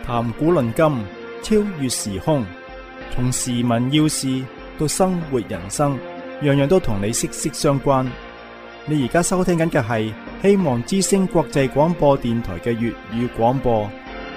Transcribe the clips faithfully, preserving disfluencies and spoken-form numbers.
談古論今，超越時空，從時聞要事到生活人生，樣樣都同你息息相關。你而家收聽緊嘅係希望之聲國際廣播電台嘅粵語廣播。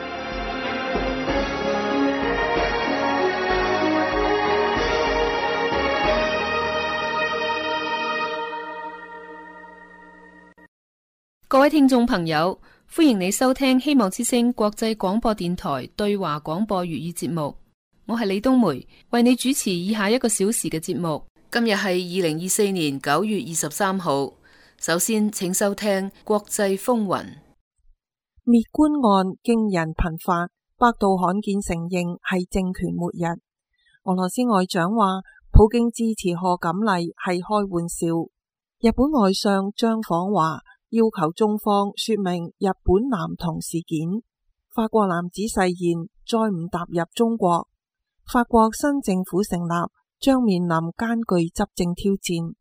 各位聽眾朋友，歡迎你收聽希望之聲國際廣播電台對華廣播粵語節目。我係李冬梅，為你主持以下一個小時嘅節目。今日係二零二四年九月二十三號。首先，請收聽國際風雲。 滅官案驚人頻發，百度罕見承認係政權末日。俄羅斯外長話，普京支持賀錦麗係開玩笑。日本外相張訪華要求中方說明日本男童事件。法國男子誓言再唔踏入中國。法國新政府成立，將面臨艱巨執政挑戰。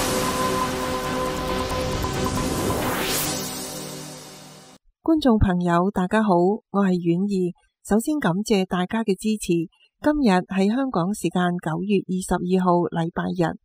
觀眾朋友大家好，我係婉兒，首先感謝大家嘅支持。今日係香港時間九月二十二號禮拜日。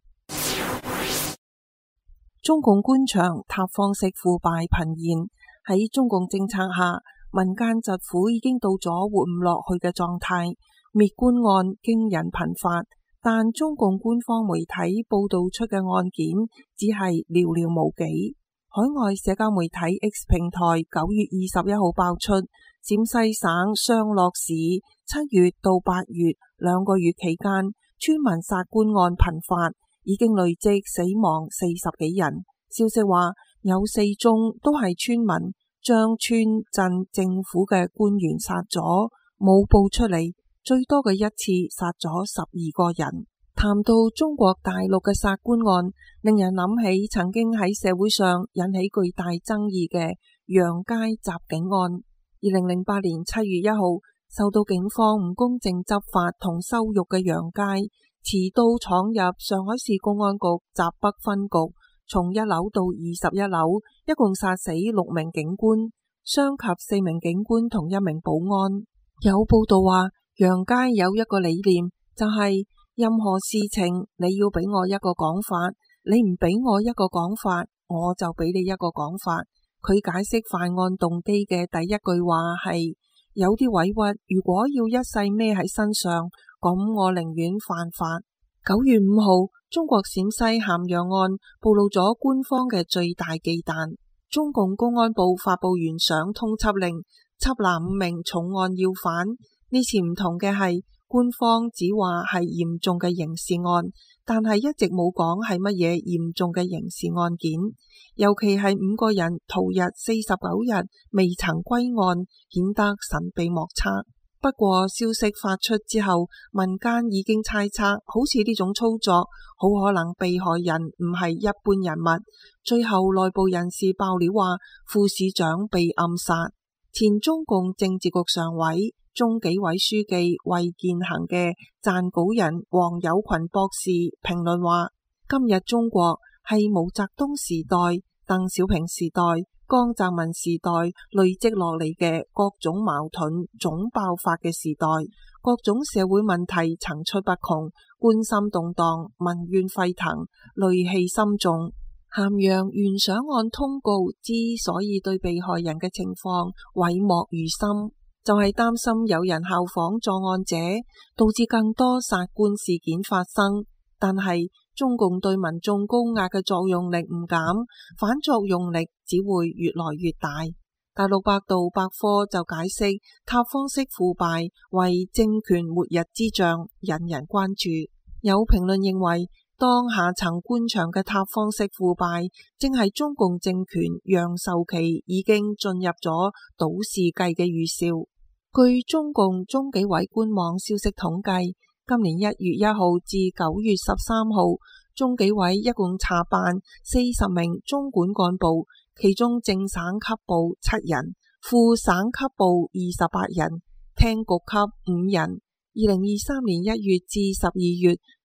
中共官場塌方式腐敗頻現，喺中共政策下，民間疾苦已經到咗活唔落去嘅狀態，滅官案驚人頻發，但中共官方媒體報道出嘅案件只係寥寥無幾。海外社交媒體 X 平台九月二十一號爆出，陝西省商洛市七月到八月兩個月期間，村民殺官案頻發，已經累積死亡四十幾人。消息話有四宗都係村民將村鎮政府嘅官員殺咗，冇報出嚟，最多嘅一次殺咗十二個人。談到中國大陸嘅殺官案，令人諗起曾經喺社會上引起巨大爭議嘅楊佳襲警案。二零零八年七月一號，受到警方唔公正執法同羞辱嘅楊佳，持刀闖入上海市公安局閘北分局，從一樓到二十一樓，一共殺死六名警官，傷及四名警官同一名保安。有報道話，楊佳有一個理念，就係、是、任何事情你要俾我一個講法，你唔俾我一個講法，我就俾你一個講法。佢解釋犯案動機嘅第一句話係：有啲委屈，如果要一世孭喺身上，咁我寧願犯法。九月五號，中國陝西咸陽案暴露咗官方嘅最大忌憚。中共公安部發布懸賞通緝令，緝拿五名重案要犯。呢次唔同嘅係，官方只話係嚴重嘅刑事案，但係一直冇講係乜嘢嚴重嘅刑事案件。尤其係五個人逃逸四十九日未曾歸案，顯得神秘莫測。不過消息發出之後，民間已經猜測，好似呢種操作好可能被害人唔係一般人物。最後內部人士爆料話，副市長被暗殺。前中共政治局常委、中紀委書記衛健行嘅撰稿人黃友群博士評論話：今日中國係毛澤東時代、鄧小平時代、江澤民時代累積落嚟嘅各種矛盾總爆發嘅時代，各種社會問題層出不窮，官心動盪，民怨沸騰，戾氣深重。咸陽懸賞案通告之所以對被害人嘅情況諱莫如深，就係、是、擔心有人效仿作案者，導致更多殺官事件發生。但係中共對民眾高壓嘅作用力唔減，反作用力只會越來越大。大陸百度百科就解釋塌方式腐敗為政權末日之象，引人關注。有評論認為，當下層官場嘅塌方式腐敗，正係中共政權楊受期已經進入咗倒事計嘅預兆。據中共中紀委官網消息統計，今年一月一號至九月十三號，中紀委一共查辦四十名中管幹部，其中正省級部七人，副省級部二十八人，廳局級五人。二零二三年一月至十二月，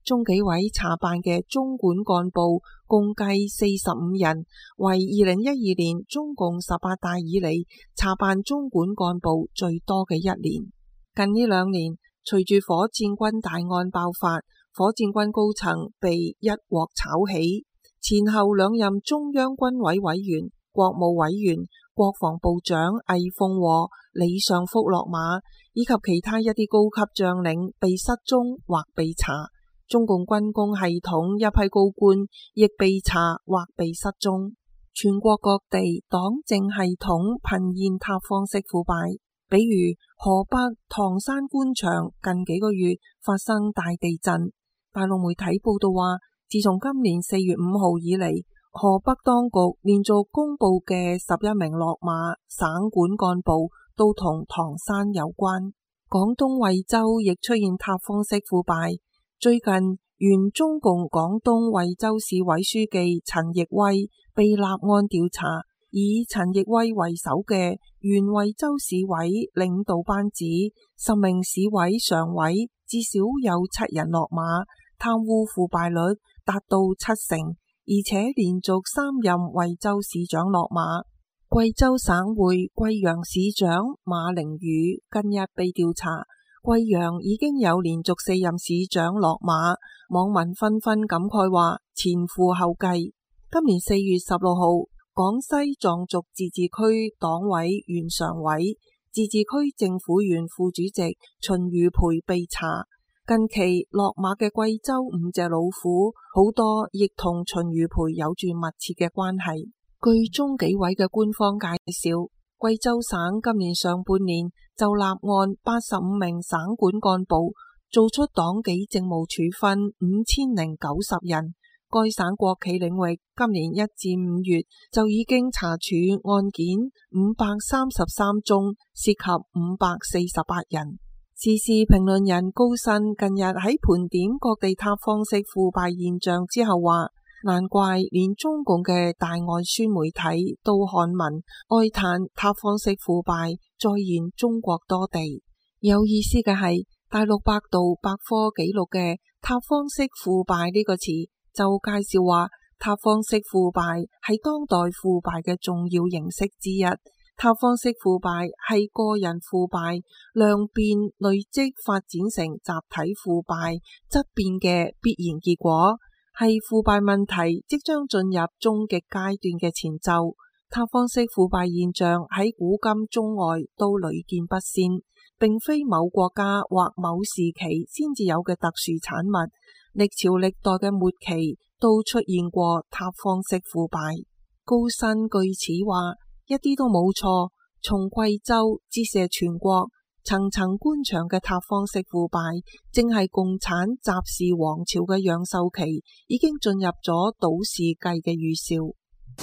中紀委查辦嘅中管幹部共計四十五人，為二零一二年中共十八大以嚟查辦中管幹部最多嘅一年。近呢兩年，隨住火箭軍大案爆發，火箭軍高層被一鑊炒起，前後兩任中央軍委委員、國務委員、國防部長魏鳳和、李尚福落馬，以及其他一啲高級將領被失蹤或被查。中共軍工系統一批高官亦被查或被失蹤。全國各地黨政系統頻現塌方式腐敗，比如河北唐山官場近幾個月發生大地震。大陸媒體報道話，自從今年四月五號以嚟，河北當局連續公布嘅十一名落馬省管幹部都同唐山有關。廣東惠州亦出現塌方式腐敗。最近，原中共廣東惠州市委書記陳奕威被立案調查，以陳奕威為首嘅原惠州市委領導班子十名市委常委至少有七人落馬，貪污腐敗率達到七成，而且連續三任惠州市長落馬。貴州省會貴陽市長馬凌宇近日被調查，貴陽已經有連續四任市長落馬，網民紛紛感慨話前赴後繼。今年四月十六號，廣西壯族自治區黨委原常委、自治區政府原副主席秦如培被查。近期落馬嘅貴州五隻老虎，好多亦同秦如培有住密切嘅關係。據中紀委嘅官方介紹，貴州省今年上半年就立案八十五名省管幹部，做出黨紀政務處分五千零九十人。該省國企領域今年一至五月就已經查處案件五百三十三宗，涉及五百四十八人。時事評論人高新近日喺盤點各地塌方式腐敗現象之後話，難怪連中共嘅大外宣媒體都刊文哀嘆塌方式腐敗再現中國多地。有意思嘅係，大陸百度百科記錄嘅塌方式腐敗呢個詞就介紹話，塌方式腐敗係當代腐敗嘅重要形式之一。塌方式腐敗係個人腐敗量變累積發展成集體腐敗質變嘅必然結果，係腐敗問題即將進入終極階段嘅前奏。塌方式腐敗現象喺古今中外都屢見不鮮，並非某國家或某時期先至有嘅特殊產物，歷朝歷代嘅末期都出現過塌方式腐敗。高新據此話，一啲都冇錯，從貴州折射全國，層層官場嘅塌方式腐敗，正係共產習氏王朝嘅楊秀期已經進入咗倒氏計嘅預兆。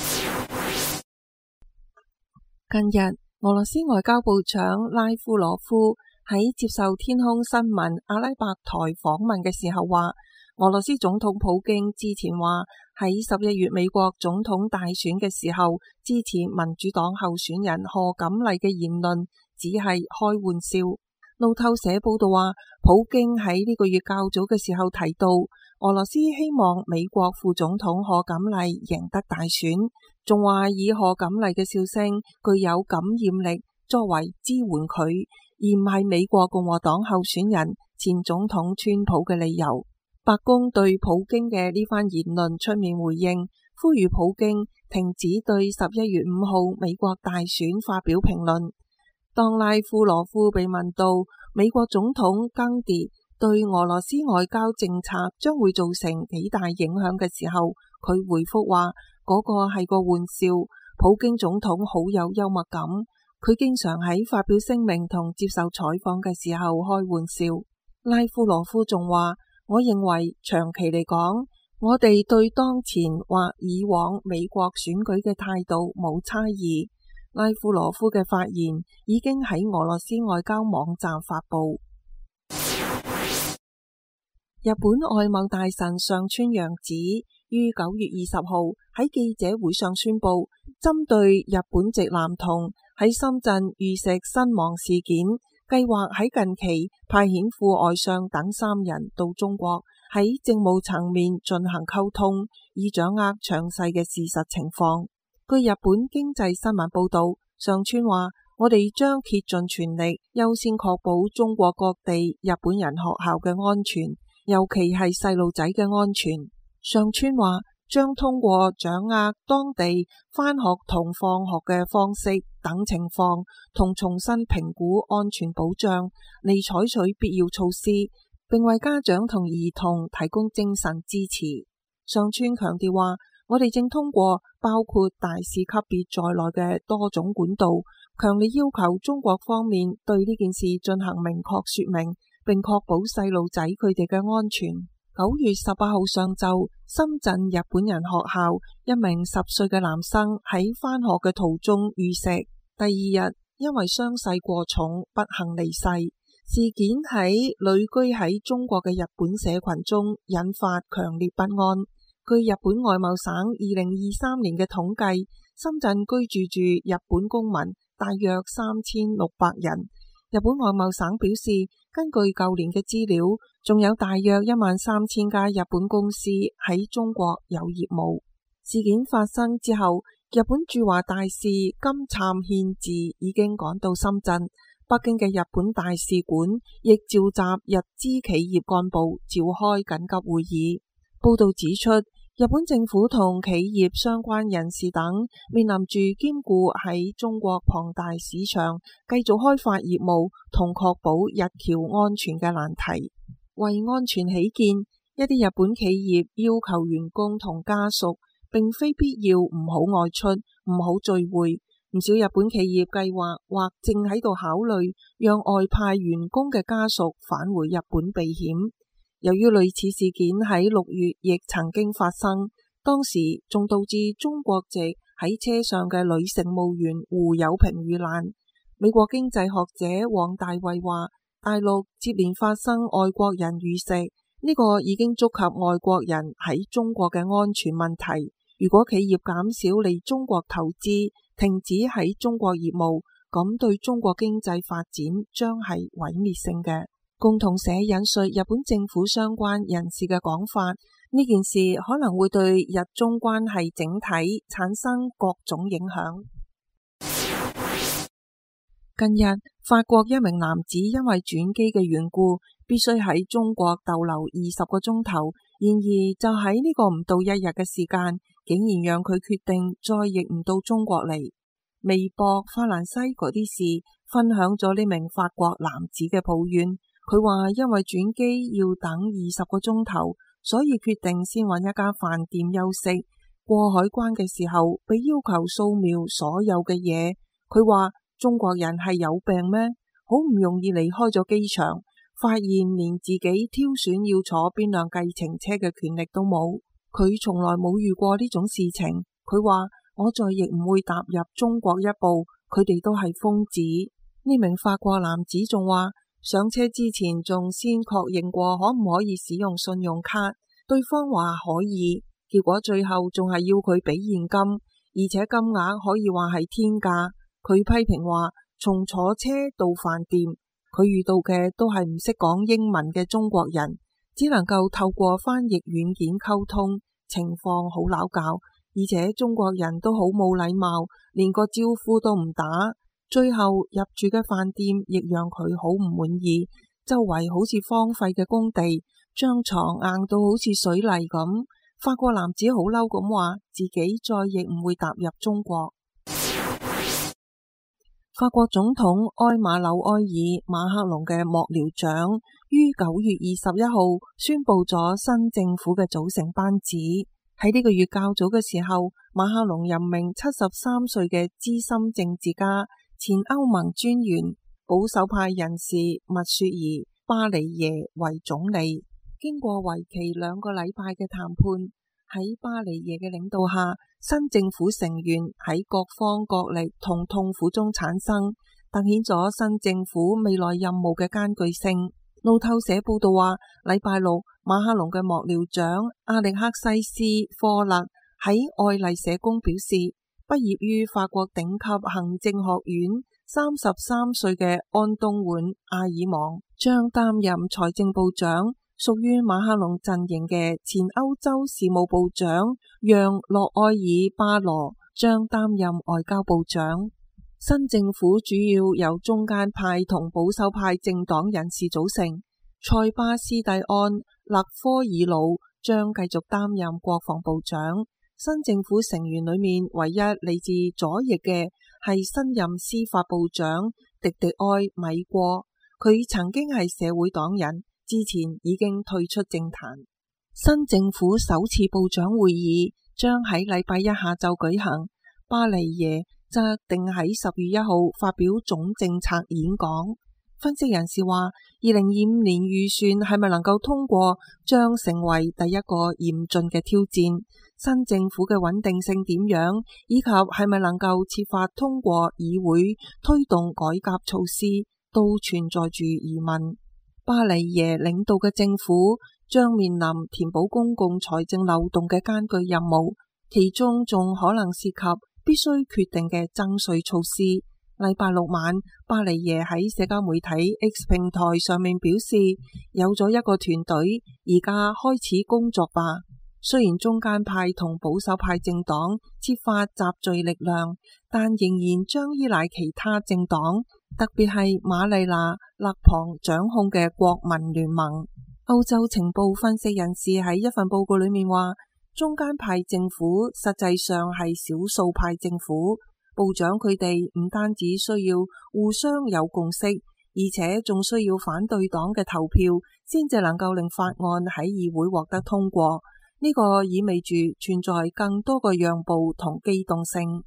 近日，俄羅斯外交部長拉夫羅夫喺接受天空新聞阿拉伯台訪問嘅時候話，俄羅斯總統普京之前話喺十一月美國總統大選嘅時候支持民主黨候選人賀錦麗嘅言論只係開玩笑。路透社報道話，普京喺呢個月較早嘅時候提到，俄羅斯希望美國副總統賀錦麗贏得大選，仲話以賀錦麗嘅笑聲具有感染力作為支援佢，而唔係美國共和黨候選人前總統川普嘅理由。白宮對普京嘅呢番言論出面回應，呼籲普京停止對十一月五號美國大選發表評論。當拉夫羅夫被問到美國總統更迭對俄羅斯外交政策將會造成幾大影響嘅時候，佢回覆話嗰個係個玩笑。普京總統好有幽默感，佢經常喺發表聲明同接受採訪嘅時候開玩笑。拉夫羅夫仲話，我認為長期嚟講，我哋對當前或以往美國選舉嘅態度冇差異。拉夫羅夫嘅發言已經喺俄羅斯外交網站發布。日本外貿大臣上川陽子於九月二十號喺記者會上宣布，針對日本籍男童喺深圳遇刺身亡事件，計劃喺近期派遣副外相等三人到中國， 喺政務層面進行溝通，以掌握詳細嘅事實情況。據日本經濟新聞報道，上川話：我哋將竭盡全力，優先確保中國各地日本人學校嘅安全，尤其係細路仔嘅安全。上川話將通過掌握當地返學同放學嘅方式等情況，同重新評估安全保障，嚟採取必要措施，並為家長同兒童提供精神支持。上川強調話：我哋正通過包括大使級別在內嘅多種管道，強烈要求中國方面對呢件事進行明確說明，並確保細路仔佢哋嘅安全。九月十八號上晝，深圳日本人學校一名十歲嘅男生喺返學嘅途中遇襲，第二日因為傷勢過重不幸離世。事件喺旅居喺中國嘅日本社群中引發強烈不安。據日本外貿省二零二三年嘅統計，深圳居住住日本公民大約三千六百人。日本外貿省表示，根據舊年嘅資料，仲有大約一萬三千家日本公司喺中國有業務。事件發生之後，日本駐華大使金杉憲治已經趕到深圳，北京嘅日本大使館亦召集日資企業幹部召開緊急會議。報道指出，日本政府同企業相關人士等面臨住兼顧喺中國龐大市場繼續開發業務同確保日僑安全嘅難題。為安全起見，一啲日本企業要求員工同家屬並非必要唔好外出、唔好聚會。唔少日本企業計劃或正喺度考慮讓外派員工嘅家屬返回日本避險。由於類似事件喺六月亦曾經發生，當時仲導致中國籍喺車上嘅女乘務員胡友平遇難。美國經濟學者王大衛話：大陸接連發生外國人遇襲，呢個已經觸及外國人喺中國嘅安全問題。如果企業減少嚟中國投資，停止喺中國業務，咁對中國經濟發展將係毀滅性嘅。共同社引述日本政府相關人士嘅講法，呢件事可能會對日中關係整體產生各種影響。近日，法國一名男子因為轉機嘅緣故，必須喺中國逗留二十個鐘頭。然而，就喺呢個唔到一日嘅時間，竟然讓佢決定再亦唔到中國嚟。微博法蘭西嗰啲事分享咗呢名法國男子嘅抱怨。佢話因為轉機要等二十個鐘頭，所以決定先揾一家飯店休息。過海關嘅時候，被要求掃描所有嘅嘢。佢話中國人係有病咩？好唔容易離開咗機場，發現連自己挑選要坐邊輛計程車嘅權力都冇。佢從來冇遇過呢種事情。佢話我再亦唔會踏入中國一步，佢哋都係瘋子。呢名法國男子仲話，上車之前仲先確認過可唔可以使用信用卡，對方話可以，結果最後仲係要佢俾現金，而且金額可以話係天價。佢批評話，從坐車到飯店，佢遇到嘅都係唔識講英文嘅中國人，只能夠透過翻譯軟件溝通，情況好拗教，而且中國人都好冇禮貌，連個招呼都唔打。最後入住嘅飯店亦讓佢好唔滿意，周圍好似荒廢嘅工地，張床硬到好似水泥咁。法國男子好嬲咁話，自己再亦唔會踏入中國。法國總統埃馬紐埃爾馬克龍嘅幕僚長於九月二十一號宣布咗新政府嘅組成班子。喺呢個月較早嘅時候，馬克龍任命七十三歲嘅資深政治家，前歐盟專員、保守派人士密雪兒巴尼耶為總理。經過為期兩個禮拜嘅談判，喺巴尼耶嘅領導下，新政府成員喺各方角力同痛苦中產生，凸顯咗新政府未來任務嘅艱巨性。路透社報道話，禮拜六馬克龍嘅幕僚長阿力克西斯科勒喺愛麗舍宮表示，畢業於法國頂級行政學院三十三歲嘅安東莞阿爾芒將擔任財政部長， 屬於馬克龍陣營嘅前歐洲事務部長讓·諾埃爾巴羅將擔任外交部長。新政府主要由中間派同保守派政黨人士組成。塞巴斯蒂安·勒科爾魯將繼續擔任國防部長。新政府成員裏面唯一嚟自左翼嘅係新任司法部長迪迪埃·米過，佢曾經係社會黨人，之前已經退出政壇。新政府首次部長會議將喺禮拜一下晝舉行，巴黎耶則定喺十月一號發表總政策演講。分析人士話，二零二五年預算係咪能夠通過，將成為第一個嚴峻嘅挑戰。新政府嘅穩定性點樣，以及係咪能夠設法通過議會推動改革措施，都存在住疑問。巴黎耶領導嘅政府將面臨填補公共財政漏洞嘅艱巨任務，其中仲可能涉及必須決定嘅增稅措施。禮拜六晚，巴黎耶喺社交媒體 X 平台上面表示，有咗一個團隊，而家開始工作吧。雖然中間派同保守派政黨設法集聚力量，但仍然將依賴其他政黨，特別係瑪麗娜勒龐掌控嘅國民聯盟。歐洲情報分析人士喺一份報告裏面話，中間派政府實際上係少數派政府。部長佢哋唔單止需要互相有共識，而且仲需要反對黨嘅投票，先至能夠令法案喺議會獲得通過。呢個意味住存在更多嘅讓步同機動性。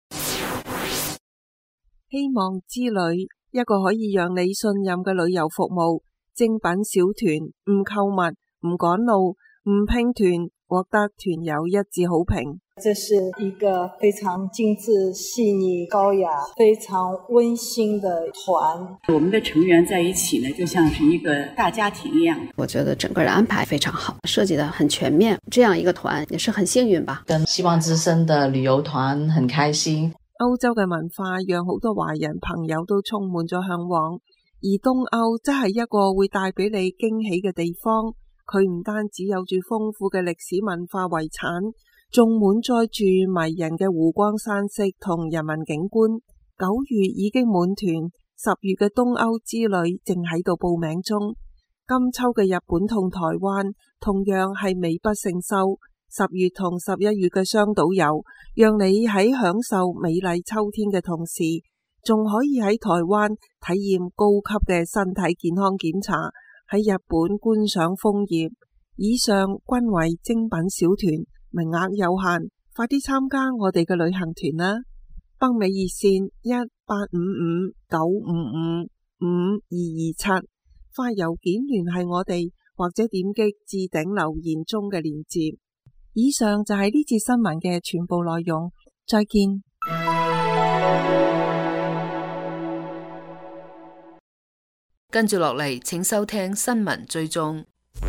希望之旅，一個可以讓你信任嘅旅遊服務，精品小團，唔購物，唔趕路，唔拼團，獲得團友一致好評。 這是一個非常精緻、細膩、高雅、非常溫馨的團。 我們的成員在一起呢，就像是一個大家庭一樣。 我覺得整個的安排非常好，設計得很全面。這樣一個團也是很幸運吧。 跟希望之聲的旅遊團很開心。 歐洲嘅文化讓好多華人朋友都充滿咗向往，而東歐真係一個會帶俾你驚喜嘅地方。佢唔單止有住豐富嘅歷史文化遺產，仲滿載住迷人嘅湖光山色同人文景觀。九月已經滿團，十月嘅東歐之旅正喺度報名中。今秋嘅日本同台灣同樣係美不勝收。十月同十一月嘅雙島遊，讓你喺享受美麗秋天嘅同時，仲可以喺台灣體驗高級嘅身體健康檢查，喺日本觀賞楓葉。以上均為精品小團，名額有限，快啲參加我哋嘅旅行團啦！北美熱線一八五五九五五五二二七，發郵件聯繫我哋，或者點擊置頂留言中嘅鏈接。以上就係呢節新聞嘅全部內容，再見。 跟住落嚟，請收聽新聞追蹤。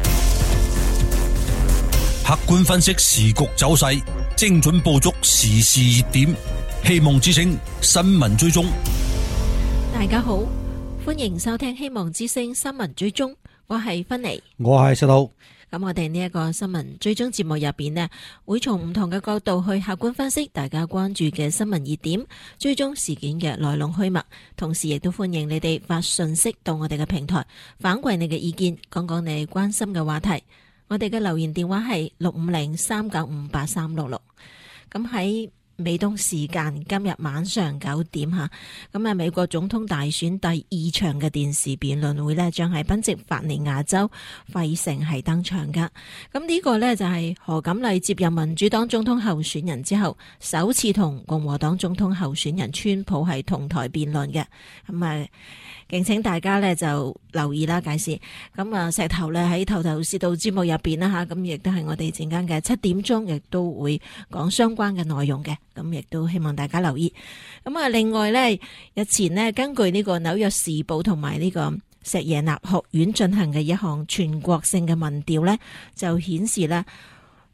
客觀分析時局走勢，精準捕捉時事熱點。希望之聲新聞追蹤。 大家好，歡迎收聽希望之聲新聞追蹤，我係芬妮， 我係石頭。 咁我哋呢一個新聞追蹤節目入邊呢，會從唔同嘅角度去客觀分析大家關注嘅新聞熱點，追蹤事件嘅來龍去脈，同時亦都歡迎你哋發信息到我哋嘅平台，反饋你嘅意見，講講你關心嘅話題。我哋嘅留言電話係六五零三九五八三六六。咁喺美東時間今日晚上九點吓，咁啊美國總統大選第二場嘅電視辯論會呢，將喺賓夕法尼亞州費城係登場噶。咁呢個呢，就係何錦麗接任民主黨總統候選人之後，首次同共和黨總統候選人川普係同台辯論嘅。咁啊，敬請大家呢就留意啦，屆時。咁啊，石頭呢喺頭頭是道節目入邊啦吓，咁亦都係我哋陣間嘅七點鐘，亦都會講相關嘅內容嘅。咁亦都希望大家留意。咁啊，另外呢，日前呢，根據呢個紐約時報同埋呢個石耶納學院進行嘅一項全國性嘅民調呢，就顯示呢，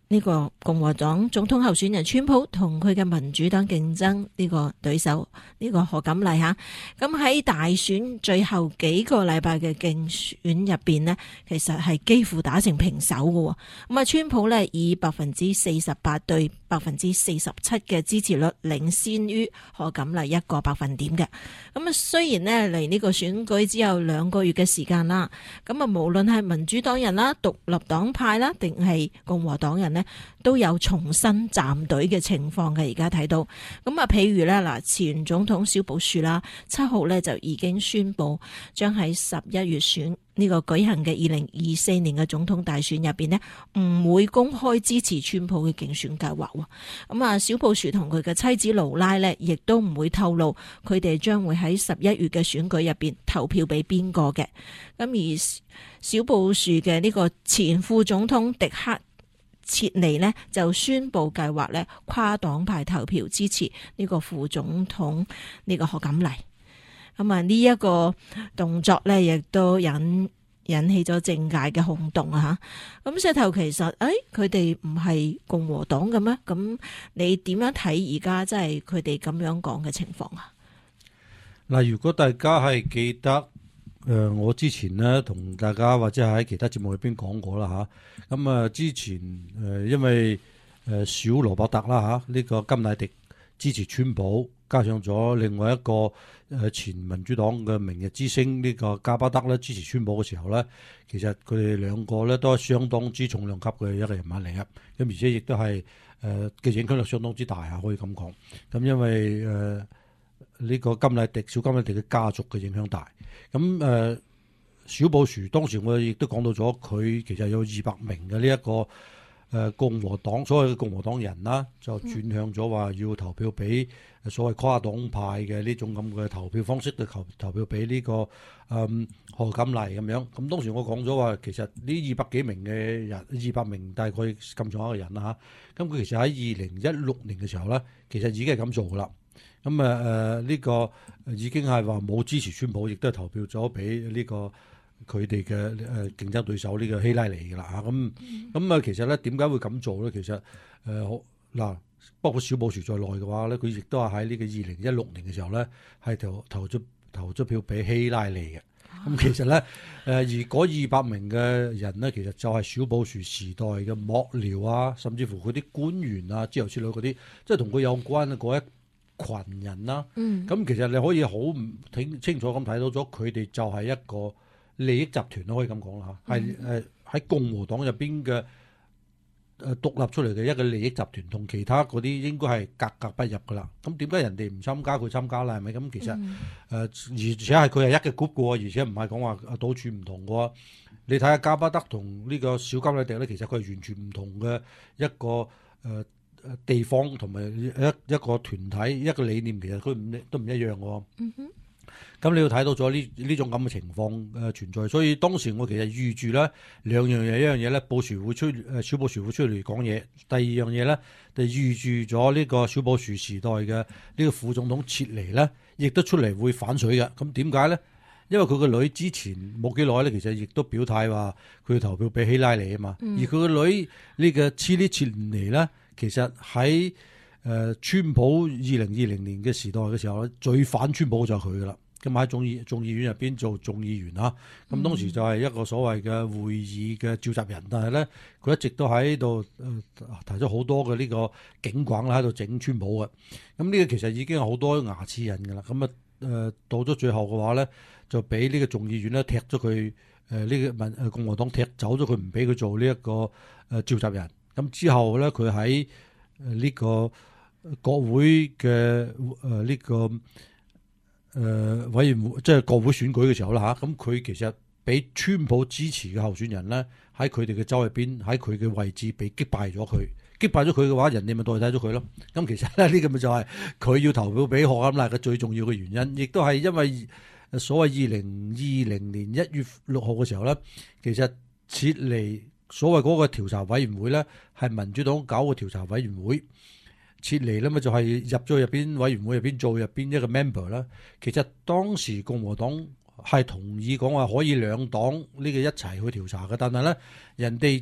呢個共和黨總統候選人川普同佢嘅民主黨競爭呢個對手呢個賀錦麗吓，咁喺大選最後幾個禮拜嘅競選入邊呢，其實係幾乎打成平手嘅。咁啊，川普呢以百分之四十八對百分之四十七嘅支持率領先於賀錦麗一個百分點嘅。咁啊，雖然呢離呢個選舉只有兩個月嘅時間啦，咁啊，無論係民主黨人啦、獨立黨派啦，定係共和黨人呢，都有重新站隊嘅情況嘅。而家睇到咁啊，譬如咧嗱，前總統小布殊啦，七號咧就已經宣布將喺十一月選呢個舉行嘅二零二四年嘅總統大選入邊呢，唔會公開支持川普嘅競選計劃。咁啊，小布殊同佢嘅妻子勞拉呢，亦都唔會透露佢哋將會喺十一月嘅選舉入邊投票俾邊個嘅。咁而小布殊嘅呢個前副總統迪克切尼呢，就宣布計劃呢跨黨派投票支持呢個副總統呢個賀錦麗。咁啊，呢一個動作呢，亦都引引起咗政界嘅轟動啊！吓，咁石頭其實誒，佢哋唔係共和黨嘅咩？咁你點樣睇而家即係佢哋咁樣講嘅情況啊？ 嗱，如果大家係記得誒、呃，我之前呢同大家或者喺其他節目入邊講過啦吓，咁啊之前誒、呃、因為誒小羅伯特啦吓，呢、這個甘迺迪支持川普，加上咗另外一個誒前民主黨嘅明日之星呢個加巴德咧支持川普嘅時候咧，其實佢哋兩個咧都係相當之重量級嘅一個人物嚟嘅，咁而且亦都係誒嘅影響力相當之大啊，可以咁講。咁因為誒呢、呃這個甘迺迪小甘迺迪嘅家族嘅影響大，咁誒、呃、小布殊當時我亦都講到咗，佢其實有二百名嘅呢一個。誒共和黨所謂嘅共和黨人啦，就轉向咗話要投票俾所謂跨黨派嘅呢種咁嘅投票方式，去投投票俾呢、這個誒賀錦麗咁樣。咁當時我講咗話，其實呢二百幾名嘅人，二百名大概咁上下嘅人啦嚇。咁佢其實喺二零一六年嘅時候咧，其實已經係咁做噶啦。咁誒誒呢個已經係話冇支持川普，亦都係投票咗俾呢個。佢哋嘅誒競爭對手呢個希拉里㗎啦嚇，咁咁啊，其實咧點解會咁做咧？其實誒嗱、呃，包括小布殊在內嘅話咧，佢亦都係喺呢個二零一六年嘅時候咧，係投投咗投咗票俾希拉里嘅。咁、嗯、其實咧誒、呃，而嗰二百名嘅人咧，其實就係小布殊時代嘅幕僚啊，甚至乎嗰啲官員啊之後之類嗰啲，即係同佢有關嘅嗰一群人啦。嗯，咁其實你可以好唔挺清楚咁睇到咗，佢哋就係一個。利益集團都可以咁講啦嚇，係誒喺共和黨入邊嘅誒獨立出嚟嘅一個利益集團，同其他嗰啲應該係格格不入噶啦。咁點解人哋唔參加佢參加啦？係咪咁？其實誒、嗯呃、而且係佢係一個 group 嘅喎，而且唔係講話賭注唔同嘅喎。你睇下加巴德同呢個小甘迺迪咧，其實佢係完全唔同嘅一個誒誒、呃、地方同埋一一個團體一個理念，其實佢唔都唔一樣嘅喎。嗯哼。咁你要睇到咗呢呢種咁嘅情況誒、呃、存在，所以當時我其實預住咧兩樣嘢，一樣嘢咧布殊會出誒小布殊會出嚟講嘢，第二樣嘢咧就預住咗呢個小布殊時代嘅呢個副總統切尼咧，亦都出嚟會反水嘅。咁點解咧？因為佢個女之前冇幾耐咧，其實亦都表態話佢投票俾希拉里啊嘛，嗯、而佢個女呢個切尼切尼咧，其實喺誒、呃、川普二零二零年嘅時代嘅時候咧，最反川普就係佢噶啦。咁喺眾議眾議院入邊做眾議員啦，咁當時就係一個所謂嘅會議嘅召集人，但係咧佢一直都喺度誒提咗好多嘅呢個警棍啦，喺度整川普嘅。咁呢個其實已經有好多牙齒印㗎啦。咁啊誒到咗最後嘅話咧，就俾呢個眾議院咧踢咗佢誒呢個民誒共和黨踢走咗佢，唔俾佢做呢一個誒召集人。咁之後咧，佢喺誒呢個國會嘅誒呢個。誒、呃、委員會即係國會選舉嘅時候啦嚇，咁、啊、佢其實俾川普支持嘅候選人咧，喺佢哋嘅州入邊，喺佢嘅位置被擊敗咗佢，擊敗咗佢嘅話，人哋咪代替咗佢咯。咁其實咧呢個咪就係佢要投票俾賀錦麗嘅最重要嘅原因，亦都係因為所謂二零二零年一月六號嘅時候咧，其實撤離所謂嗰個調查委員會咧，係民主黨搞個調查委員會。撤離咧，咪就係入咗入邊委員會入邊做入邊一個 member 啦。其實當時共和黨係同意講話可以兩黨呢個一齊去調查嘅，但係咧人哋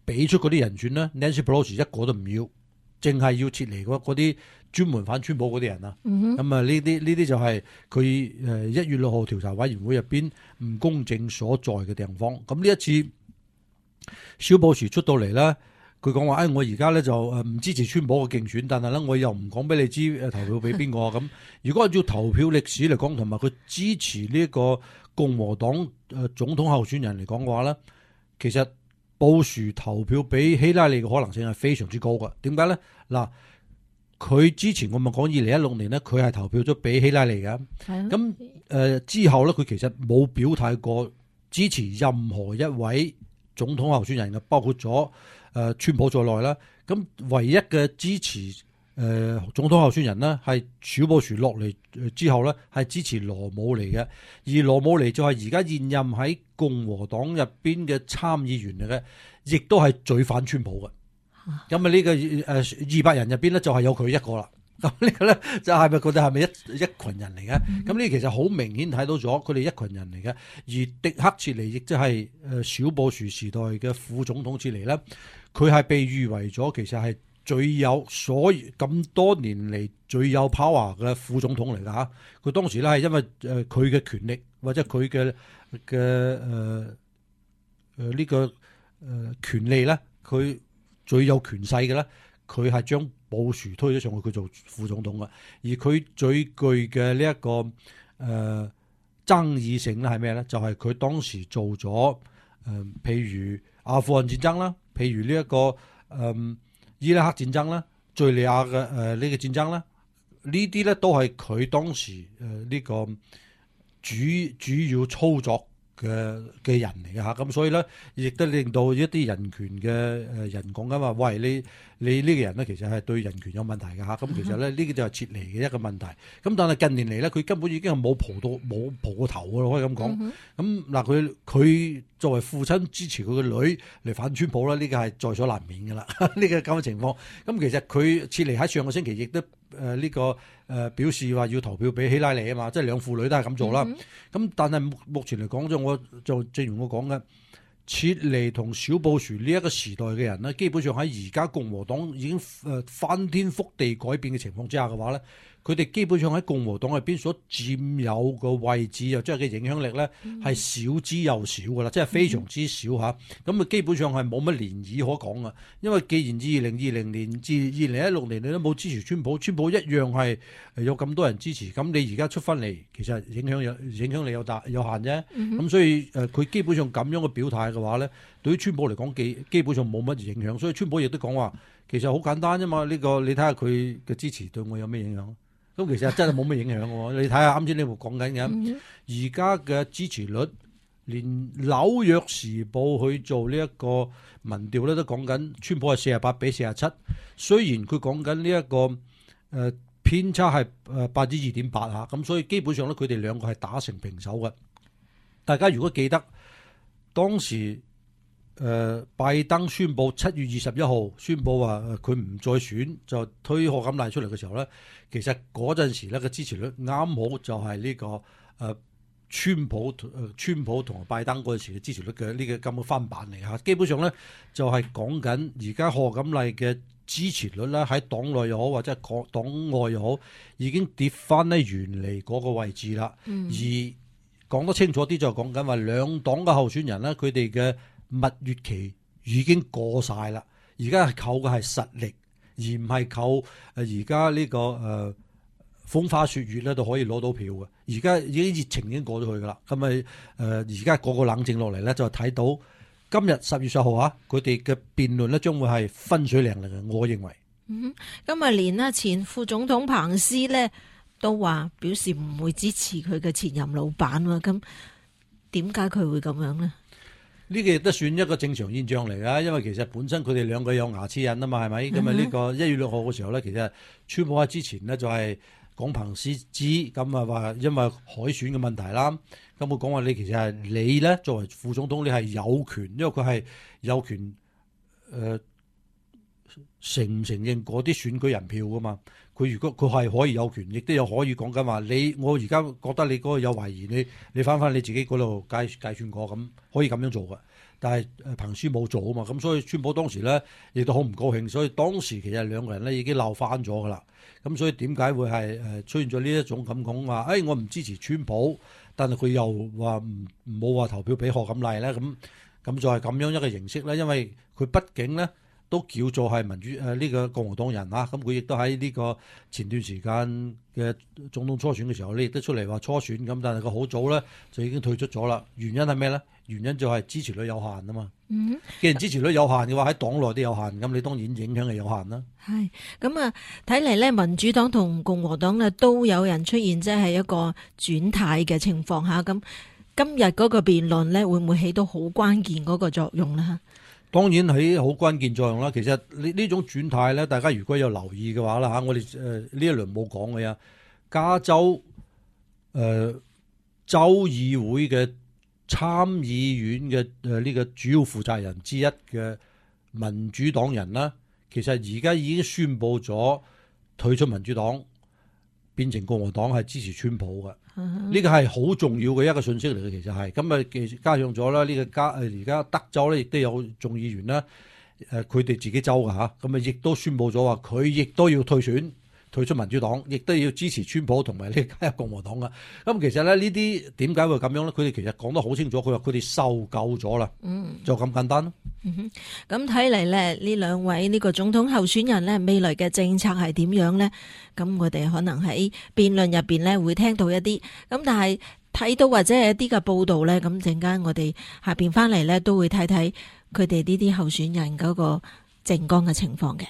俾出嗰啲人選咧 ，Nancy Pelosi 一個都唔要，淨係要撤離嗰嗰啲專門反川普嗰啲人啊。咁啊呢啲呢啲就係佢誒一月六號調查委員會入邊唔公正所在嘅地方。咁呢一次小布殊出到嚟咧。佢講話，誒、哎，我而家咧就誒唔支持川普嘅競選，但係咧我又唔講俾你知誒投票俾邊個咁。如果按照投票歷史嚟講，同埋佢支持呢一個共和黨誒總統候選人嚟講嘅話咧，其實布殊投票俾希拉里嘅可能性係非常之高嘅。點解咧？嗱，佢之前我咪講二零一六年咧，佢係投票咗俾希拉里嘅。咁誒、呃、之後咧，佢其實冇表態過支持任何一位總統候選人嘅，包括咗。誒、呃、川普在內啦，咁唯一嘅支持誒、呃、總統候選人呢，係小布殊落嚟之後呢，係支持羅姆尼嘅，而羅姆尼就係而家現任喺共和黨入邊嘅參議員嚟嘅，亦都係最反川普嘅。咁啊呢個誒二百人入邊呢，就係有佢一個啦。咁呢個咧就係咪覺得係咪一一群人嚟嘅？咁呢其實好明顯睇到咗佢哋一群人嚟嘅，而迪克切尼亦即係誒小布殊時代嘅副總統切尼咧，佢係被譽為咗其實係最有所咁多年嚟最有 power 嘅副總統嚟㗎嚇。佢當時咧係因為誒佢嘅權力或者佢嘅嘅誒誒呢個誒權利咧，佢最有權勢嘅咧，佢係將布殊推咗上去，佢做副總統嘅。而佢最具嘅呢一個誒、呃、爭議性咧係咩咧？就係、是、佢當時做咗誒、呃，譬如阿富汗戰爭啦，譬如呢、這、一個誒、呃、伊拉克戰爭啦、敍利亞嘅誒呢個戰爭啦，呢啲咧都係佢當時誒呢、呃這個主主要操作嘅嘅人嚟嘅嚇。咁所以咧，亦都令到一啲人權嘅誒人講緊話，喂，你你呢個人咧，其實係對人權有問題嘅嚇。咁其實咧，呢個就係撤離嘅一個問題。咁但係近年嚟咧，佢根本已經係冇蒲到冇蒲過頭嘅咯，可以咁講。咁嗱，佢佢作為父親支持佢個女嚟反川普啦，呢個係在所難免嘅啦。呢個咁嘅情況。咁其實佢撤離喺上個星期亦都誒呢個誒表示話要投票俾希拉里啊嘛，即係兩父女都係咁做啦。咁但係目前嚟講，就我就正如我講嘅。切尼同小布殊呢一個時代嘅人呢，基本上喺而家共和黨已經誒翻天覆地改變嘅情況之下嘅話咧，佢哋基本上喺共和黨入邊所佔有個位置又即係嘅影響力咧，係少之又少噶啦，即係非常之少嚇。咁啊，基本上係冇乜漣漪可講啊。因為既然二零二零年至二零一六年你都冇支持川普，川普一樣係有咁多人支持。咁你而家出翻嚟，其實影響有影響力有大有限啫。咁、嗯、所以誒，佢、呃、基本上咁樣嘅表態嘅話咧，對於川普嚟講，基基本上冇乜影響。所以川普亦都講話，其實好簡單啫嘛。呢、這個你睇下佢嘅支持對我有咩影響？咁其實真係冇乜影響喎。你睇下啱先你講緊嘅，而家嘅支持率，連紐約時報去做呢一個民調咧，都講緊川普係四十八比四十七。雖然佢講緊呢一個誒、呃、偏差係誒百分之二點八嚇，咁所以基本上咧佢哋兩個係打成平手嘅。大家如果記得當時。誒、呃，拜登宣布七月二十一號宣布話佢唔再選，就推賀錦麗出嚟嘅時候咧，其實嗰陣時咧嘅支持率啱好就係呢、這個誒、呃、川普誒、呃、川普同埋拜登嗰陣時嘅支持率嘅呢個咁嘅翻版嚟嚇。基本上咧就係講緊而家賀錦麗嘅支持率咧喺黨內又好或者係黨外又好，已經跌翻咧原嚟嗰個位置啦。嗯、而講得清楚啲就講緊話兩黨嘅候選人咧，佢哋嘅蜜月期已經過晒啦，而家係靠嘅係實力，而唔係靠誒而家呢個誒、呃、風花雪月咧都可以攞到票嘅。而家已經熱情已經過咗去噶啦，咁咪誒而家個個冷靜落嚟咧，就睇到今日十月十號啊，佢哋嘅辯論咧將會係分水嶺嚟嘅，我認為。 嗯，今日連啊前副總統彭斯咧都話表示唔會支持佢嘅前任老闆喎，咁點解佢會咁樣呢？ 呢個亦都算一個正常現象嚟㗎，因為其實本身佢哋兩個有牙齒印啊嘛，係咪？咁啊呢個一月六號嘅時候咧，其實川普喺之前呢，就係講彭斯知，咁啊話因為海選嘅問題啦，咁佢講話你其實係你咧作為副總統，你係有權，因為佢係有權誒、呃、承唔承認嗰啲選舉人票㗎嘛。 佢如果佢係可以有權，亦都有可以講緊話你，我而家覺得你嗰個有懷疑，你你翻翻你自己嗰度計計算過咁，可以咁樣做嘅。但係誒彭斯冇做啊嘛，咁所以川普當時咧亦都好唔高興，所以當時其實兩個人咧已經鬧翻咗噶啦。咁所以點解會係誒出現咗呢一種咁講話？誒、哎、我唔支持川普，但係佢又話唔冇話投票俾賀錦麗咧，咁咁就係咁樣一個形式咧。因為佢畢竟咧都叫做係民主誒呢、呃這個共和黨人啊，咁佢亦都喺呢個前段時間嘅總統初選嘅時候咧，亦都出嚟話初選咁，但係佢好早咧就已經退出咗啦。原因係咩咧？原因就係支持率有限啊嘛。嗯，既然支持率有限嘅話，喺黨內都有限，咁你當然影響係有限啦。 係咁啊，睇嚟咧，民主黨同共和黨咧都有人出現即係一個轉態嘅情況下，咁今日嗰個辯論咧會唔會起到好關鍵嗰個作用咧？ 當然係好關鍵作用啦。其實呢呢種轉態咧，大家如果有留意嘅話啦嚇，我哋誒呢一輪冇講嘅呀，加州誒、呃、州議會嘅參議院嘅誒呢個主要負責人之一嘅民主黨人啦，其實而家已經宣布咗退出民主黨，變成共和黨，係支持川普嘅。呢、uh-huh. 個係好重要嘅一個信息嚟嘅，其實係咁啊，其實加上咗啦，呢個加誒而家德州咧亦都有眾議員啦，誒佢哋自己州嘅嚇，咁啊亦都宣布咗話佢亦都要退選。退出民主黨，亦都要支持川普同埋呢加入共和黨噶。咁其實咧呢啲點解會咁樣咧？佢哋其實講得好清楚，佢話佢哋受夠咗啦，嗯，就咁簡單咯。 嗯，咁睇嚟咧，呢兩位呢個總統候選人咧，未來嘅政策係點樣咧？咁我哋可能喺辯論入邊咧會聽到一啲，咁但係睇到或者係一啲嘅報道咧，咁陣間我哋下邊翻嚟咧都會睇睇佢哋呢啲候選人嗰個政綱嘅情況嘅。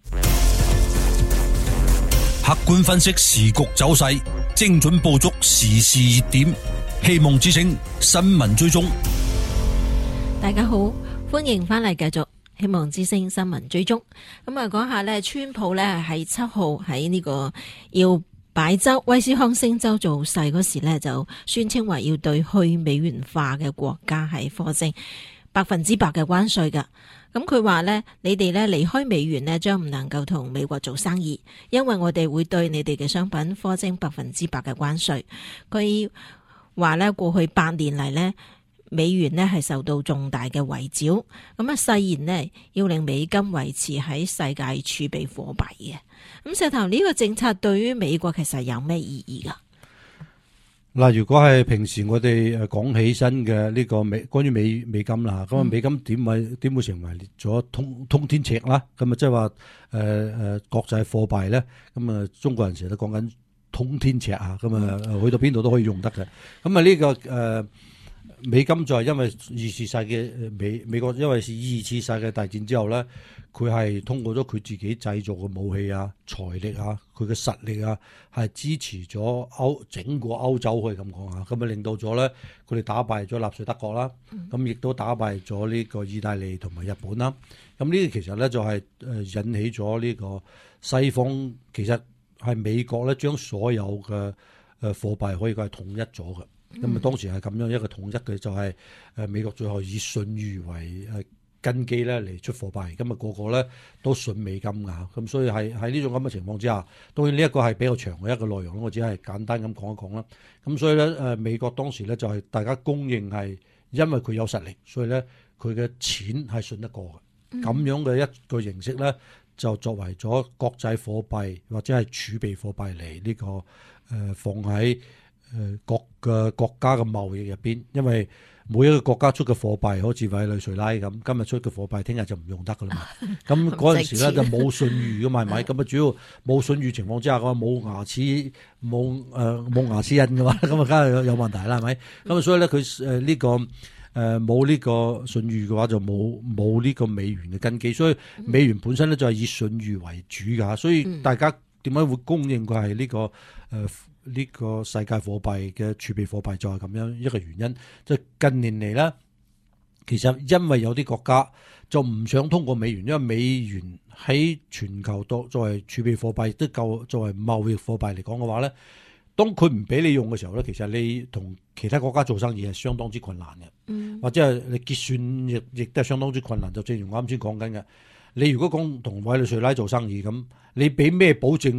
客觀分析時局走勢，精準捕捉時事熱點，希望之聲新聞追蹤。 大家好，歡迎翻嚟繼續希望之聲新聞追蹤。咁啊，講下呢，川普呢喺七號喺呢個要擺州威斯康星州做勢嗰時呢，就宣稱話要對去美元化嘅國家係課徵百分之百嘅關稅噶。咁佢話呢，你哋呢離開美元呢，將唔能夠同美國做生意，因為我哋會對你哋嘅商品課徵百分之百嘅關稅。佢話呢，過去八年嚟呢，美元呢係受到重大嘅圍剿，咁啊誓言呢要令美金維持喺世界儲備貨幣嘅。咁石頭，呢個政策對於美國其實有咩意義噶？ 嗱，如果係平時我哋誒講起身嘅呢個美關於美美金啦，咁啊美金點會點會成為咗通通天尺啦？咁啊即係話誒誒國際貨幣咧，咁啊中國人成日都講緊通天尺啊，咁啊去到邊度都可以用得嘅。咁啊呢個誒、呃、美金就係因為二次世界美美國因為二次世界大戰之後咧，佢係通過咗佢自己製造嘅武器啊、財力啊、佢嘅實力啊，係支持咗歐整個歐洲可以咁講啊，咁啊令到咗咧佢哋打敗咗納粹德國啦，咁亦都打敗咗呢個意大利同埋日本啦。咁呢啲其實咧就係誒引起咗呢個西方其實係美國咧將所有嘅誒貨幣可以講係統一咗嘅。咁啊當時係咁樣一個統一嘅，就係誒美國最後以信譽為誒根基咧嚟出貨幣，咁啊個個咧都信美金㗎，咁所以係喺呢種咁嘅情況之下，當然呢一個係比較長嘅一個內容，我只係簡單咁講一講啦。咁所以咧誒美國當時咧就係大家公認係因為佢有實力，所以咧佢嘅錢係信得過嘅。咁、嗯、樣嘅一個形式咧，就作為咗國際貨幣或者係儲備貨幣嚟呢、這個誒、呃、放喺誒各嘅國家嘅貿易入邊，因為每一個國家出嘅貨幣，好似委內瑞拉咁，今日出嘅貨幣，聽日就唔用得噶啦嘛。咁嗰陣時咧就冇信譽噶嘛，係咪？咁啊主要冇信譽情況之下，咁冇牙齒冇誒冇牙齒印嘅話，咁啊梗係有有問題啦，係咪？咁啊所以咧佢誒呢個誒冇呢個信譽嘅話，就冇冇呢個美元嘅根基。所以美元本身咧就係以信譽為主噶，所以大家點解會公認佢係呢個誒？呃呢、這個世界貨幣嘅儲備貨幣就係咁樣一個原因。即係近年嚟咧，其實因為有啲國家就唔想通過美元，因為美元喺全球作作為儲備貨幣都夠作為貿易貨幣嚟講嘅話咧，當佢唔俾你用嘅時候咧，其實你同其他國家做生意係相當之困難嘅、嗯，或者係你結算亦亦都係相當之困難。就正如我啱先講緊嘅，你如果講同委內瑞拉做生意咁，你俾咩保證？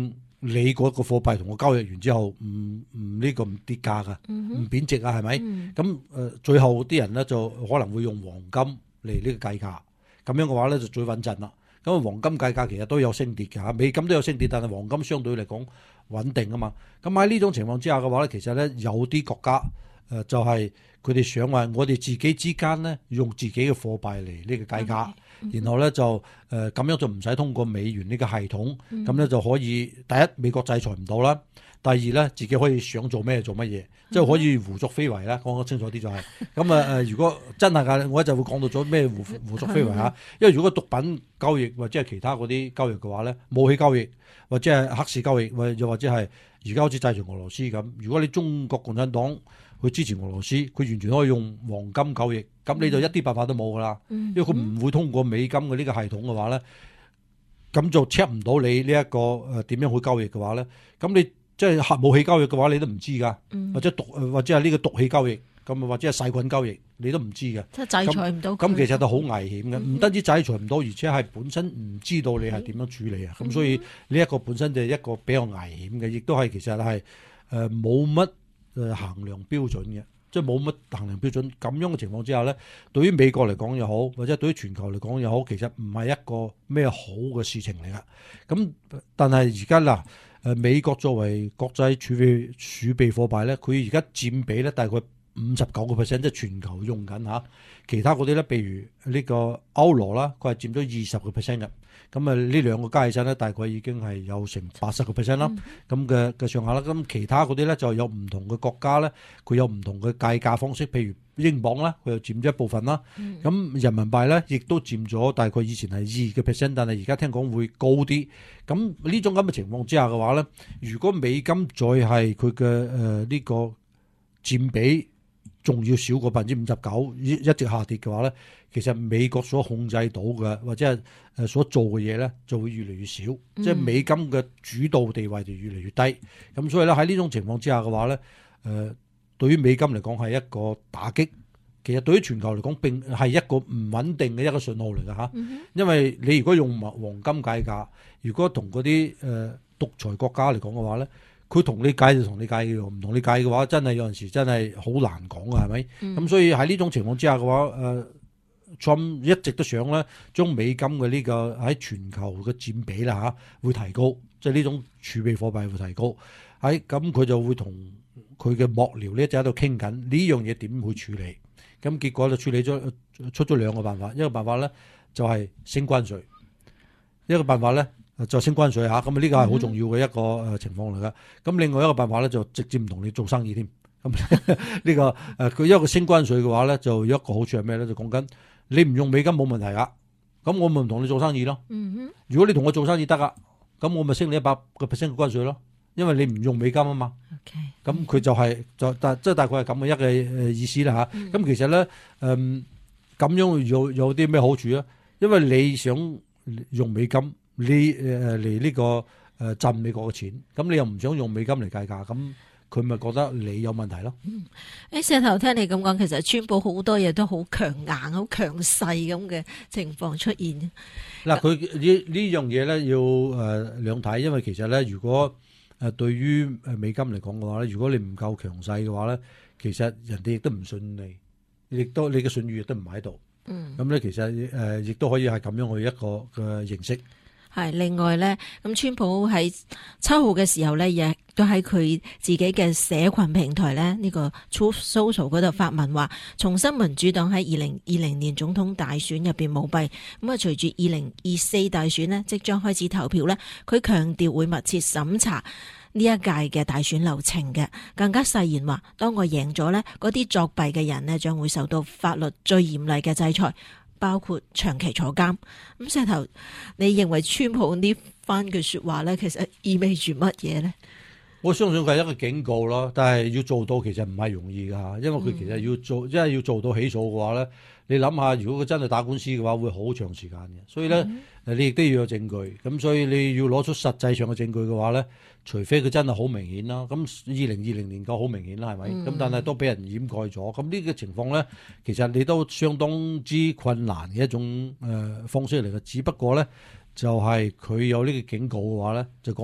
你嗰個貨幣同我交易完之後，唔唔呢個唔跌價㗎，唔、嗯、貶值啊，係咪？咁誒、嗯呃、最後啲人咧就可能會用黃金嚟呢個計價，咁樣嘅話咧就最穩陣啦。咁啊黃金計價其實都有升跌嘅嚇，美金都有升跌，但係黃金相對嚟講穩定啊嘛。咁喺呢種情況之下嘅話咧，其實咧有啲國家誒、呃、就係佢哋想話我哋自己之間咧用自己嘅貨幣嚟呢個計價。嗯然後咧就誒咁、呃、樣就唔使通過美元呢個系統，咁咧、嗯、就可以第一美國制裁唔到啦，第二咧自己可以想做咩做乜嘢，即係、嗯、可以胡作非為啦。講得清楚啲就係咁啊誒，如果真係㗎，我一陣會講到咗咩胡胡作非為嚇，因為如果毒品交易或者係其他嗰啲交易嘅話咧，武器交易或者係黑市交易，或又或者係而家好似制裁俄羅斯咁，如果你中國共產黨去支持俄羅斯，佢完全可以用黃金交易，咁你就一啲辦法都冇噶啦，嗯、因為佢唔會通過美金嘅呢個系統嘅話咧，咁就 check 唔到你呢、這、一個誒點、呃、樣去交易嘅話咧，咁你即係核武器交易嘅話，你都唔知噶、嗯，或者毒或者係呢個毒氣交易，咁或者係細菌交易，你都唔知嘅。 即係制裁唔到， 咁其實就好危險嘅，唔、嗯、單止制裁唔到，而且係本身唔知道你係點樣處理啊，咁、嗯、所以呢一個本身就係一個比較危險嘅，亦都係其實係誒冇乜誒衡量標準嘅。即係冇乜衡量標準，咁樣嘅情況之下咧，對於美國嚟講又好，或者對於全球嚟講又好，其實唔係一個咩好嘅事情嚟噶。咁但係而家嗱，誒美國作為國際儲備儲備貨幣咧，佢而家佔比咧大概五十九個 percent， 即係全球用緊嚇。其他嗰啲咧，譬如呢個歐羅啦，佢係佔咗二十個 percent 嘅。咁啊，呢兩個加起身咧，大概已經係有成八十個 percent 啦。咁嘅嘅上下啦。咁其他嗰啲咧就有唔同嘅國家咧，佢有唔同嘅計價方式。譬如英鎊啦，佢又佔咗一部分啦。咁、嗯、人民幣咧，亦都佔咗大概以前係二個 percent，但係而家聽講會高啲。咁呢種咁嘅情況之下嘅話咧，如果美金再係佢嘅誒呢個佔比，仲要少過百分之五十九，一一直下跌嘅話咧，其實美國所控制到嘅或者係誒所做嘅嘢咧，就會越嚟越少，嗯、即係美金嘅主導地位就越嚟越低。咁所以咧喺呢種情況之下嘅話咧，誒、呃、對於美金嚟講係一個打擊。其實對於全球嚟講並係一個唔穩定嘅一個信號嚟㗎嚇。嗯、因為你如果用黃金計價，如果同嗰啲誒獨裁國家嚟講嘅話咧，佢同你計就同你計嘅，唔同你計嘅話，真係有陣時真係好難講嘅，係咪？咁、嗯、所以喺呢種情況之下嘅話，誒、呃、Trump 一直都想咧將美金嘅呢、這個喺全球嘅佔比啦嚇會提高，即係呢種儲備貨幣會提高。喺咁佢就會同佢嘅幕僚咧就喺度傾緊呢樣嘢點去處理。咁結果就處理咗出咗兩個辦法，一個辦法咧就係升關稅，一個辦法咧。就升關稅嚇，咁啊呢個係好重要嘅一個誒情況嚟噶。咁、嗯、另外一個辦法咧，就直接唔同你做生意添。咁呢、這個誒，佢、呃、一個升關稅嘅話咧，就有一個好處係咩咧？就講緊你唔用美金冇問題噶，咁我咪唔同你做生意咯。嗯、哼如果你同我做生意得噶，咁我咪升你一百個 percent 嘅關稅咯，因為你唔用美金啊嘛。咁佢 Okay. 就係、是、就但即係大概係咁嘅一個誒意思啦嚇。咁、嗯嗯、其實咧誒咁樣有有啲咩好處啊？因為你想用美金。你誒嚟呢個誒賺美國嘅錢，咁你又唔想用美金嚟計價，咁佢咪覺得你有問題咯？ 嗯，誒石頭聽你咁講，其實川普好多嘢都好強硬、好強勢咁嘅情況出現。嗱，佢呢呢樣嘢咧要誒兩睇，因為其實咧，如果誒對於誒美金嚟講嘅話咧，如果你唔夠強勢嘅話咧，其實人哋亦都唔信你，亦都你嘅信譽亦都唔喺度。嗯，咁咧其實誒亦都可以係咁樣去一個嘅形式。係另外咧，咁川普喺七號嘅時候咧，亦都喺佢自己嘅社群平台咧，呢個 Truth Social 嗰度發文話，重申民主黨喺二零二零年總統大選入邊舞弊。咁啊，隨住二零二四大選呢即將開始投票咧，佢強調會密切審查呢一屆嘅大選流程嘅，更加誓言話，當我贏咗咧，嗰啲作弊嘅人呢將會受到法律最嚴厲嘅制裁。包括長期坐監。咁石頭，你認為川普呢番嘅說話咧，其實意味住乜嘢咧？ 我相信佢係一個警告咯，但係要做到其實唔係容易噶吓，因為佢其實要做，即係、嗯、要做到起訴嘅話咧，你諗下，如果佢真係打官司嘅話，會好長時間嘅。所以咧，誒、嗯，你亦都要有證據。咁所以你要攞出實際上嘅證據嘅話咧，除非佢真係好明顯啦。咁二零二零年個好明顯啦，係咪？咁、嗯、但係都俾人掩蓋咗。咁呢個情況咧，其實你都相當之困難嘅一種誒、呃、方式嚟嘅。只不過咧，就係、是、佢有呢個警告嘅話咧，就講話。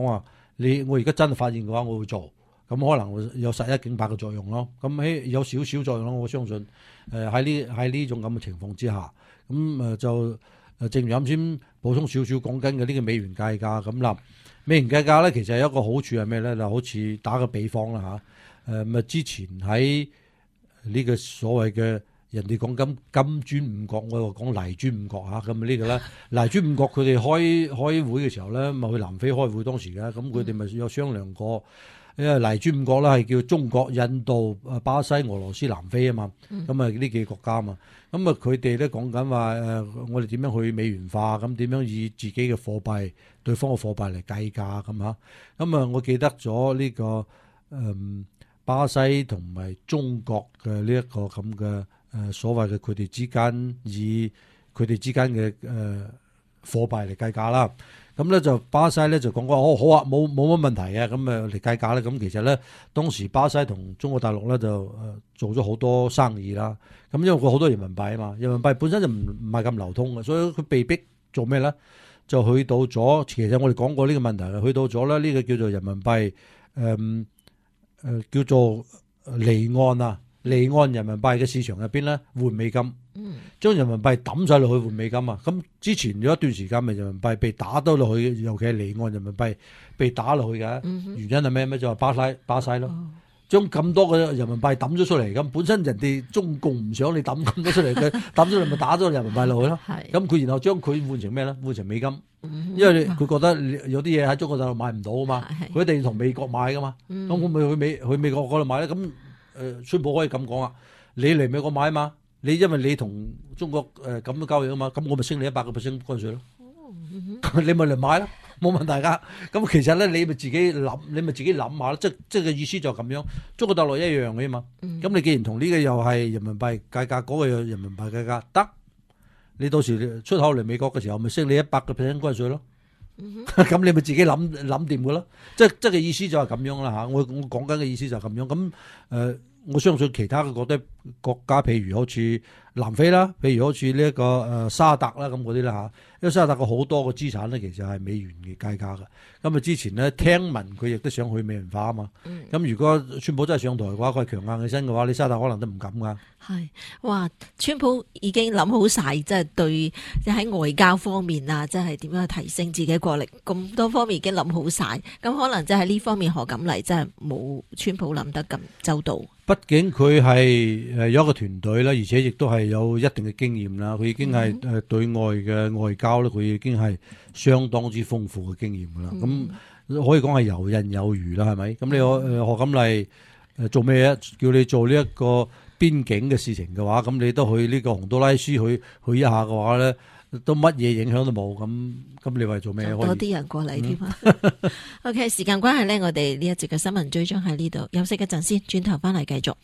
你我而家真係發現嘅話，我會做，咁可能會有殺一儆百嘅作用咯。咁喺有少少作用咯，我相信誒喺呢喺呢種咁嘅情況之下，咁誒就誒正如啱先補充少少講緊嘅呢個美元計價咁啦。美元計價咧，其實有一個好處係咩咧？就好似打個比方啦嚇，誒咪之前喺呢個所謂嘅人哋講緊金磚五國，我又講泥磚五國嚇，咁啊呢個咧泥磚五國佢哋開開會嘅時候咧，咪去南非開會當時嘅，咁佢哋咪有商量過，因為泥磚五國咧係叫中國、印度、啊巴西、俄羅斯、南非啊嘛，咁啊呢幾個國家啊嘛，咁啊佢哋咧講緊話誒，我哋點樣去美元化，咁點樣以自己嘅貨幣對方嘅貨幣嚟計價咁嚇，咁啊我記得咗呢、這個誒、嗯、巴西同埋中國嘅呢一個咁嘅。誒所謂嘅佢哋之間以佢哋之間嘅誒貨幣嚟計價啦，咁咧就巴西咧就講過哦好啊，冇冇乜問題嘅，咁誒嚟計價咧，咁其實咧當時巴西同中國大陸咧就誒做咗好多生意啦，咁因為佢好多人民幣啊嘛，人民幣本身就唔唔係咁流通嘅，所以佢被逼做咩咧？就去到咗，其實我哋講過呢個問題嘅，去到咗咧呢個叫做人民幣誒誒叫做離岸啊。離岸人民幣嘅市場入邊咧換美金，將人民幣抌晒落去換美金啊！咁之前有一段時間咪人民幣被打到落去，尤其係離岸人民幣被打落去嘅，原因係咩咩？就係巴西巴西咯，將咁多嘅人民幣抌咗出嚟，咁本身人哋中共唔想你抌咁多出嚟，佢抌咗嚟咪打咗人民幣落去咯。咁佢然後將佢換成咩咧？換成美金，因為佢覺得有啲嘢喺中國大陸買唔到啊嘛，佢一定要同美國買噶嘛，咁我咪去美去美國嗰度買咧咁。誒，川普可以咁講啊！你嚟美國買啊嘛，你因為你同中國誒咁嘅交易啊嘛，咁我咪升你一百個 percent 關稅咯。你咪嚟買咯，冇問題噶。咁其實咧，你咪自己諗，你咪自己諗下咯。即即係嘅意思就係咁樣。中國大陸一樣嘅嘛。咁你既然同呢個又係人民幣計價，嗰個又人民幣計價，得你到時出口嚟美國嘅時候，咪升你一百個 percent 關稅咯。咁你咪自己諗諗掂嘅咯，即即係意思就係咁樣啦嚇。我我講緊嘅意思就係咁樣。咁誒、呃，我相信其他嘅國啲國家，譬如好似南非啦，譬如好似呢一個誒、呃、沙特啦咁嗰啲啦嚇。因為沙特嘅好多個資產咧，其實係美元嘅計價嘅。咁啊之前咧聽聞佢亦都想去美元化啊嘛。咁、嗯、如果川普真係上台嘅話，佢係強硬起身嘅話，你沙特可能都唔敢噶。 係，哇！川普已經諗好晒，即係對即係喺外交方面啊，即係點樣去提升自己國力，咁多方面已經諗好晒。咁可能即係呢方面何錦麗真係冇川普諗得咁周到。 畢竟佢係誒有一個團隊啦，而且亦都係有一定嘅經驗啦。佢已經係誒對外嘅外交咧，佢已經係相當之豐富嘅經驗噶啦。咁、嗯、可以講係游刃有餘啦，係咪？咁你誒何錦麗誒做咩啊？叫你做呢一個邊境嘅事情嘅話，咁你都去呢個洪都拉斯去去一下嘅話咧，都乜嘢影響都冇。咁咁你話做咩？ 多啲人過嚟添啊。OK， 時間關係咧，我哋呢一節嘅新聞追蹤喺呢度休息一陣先，轉頭翻嚟繼續。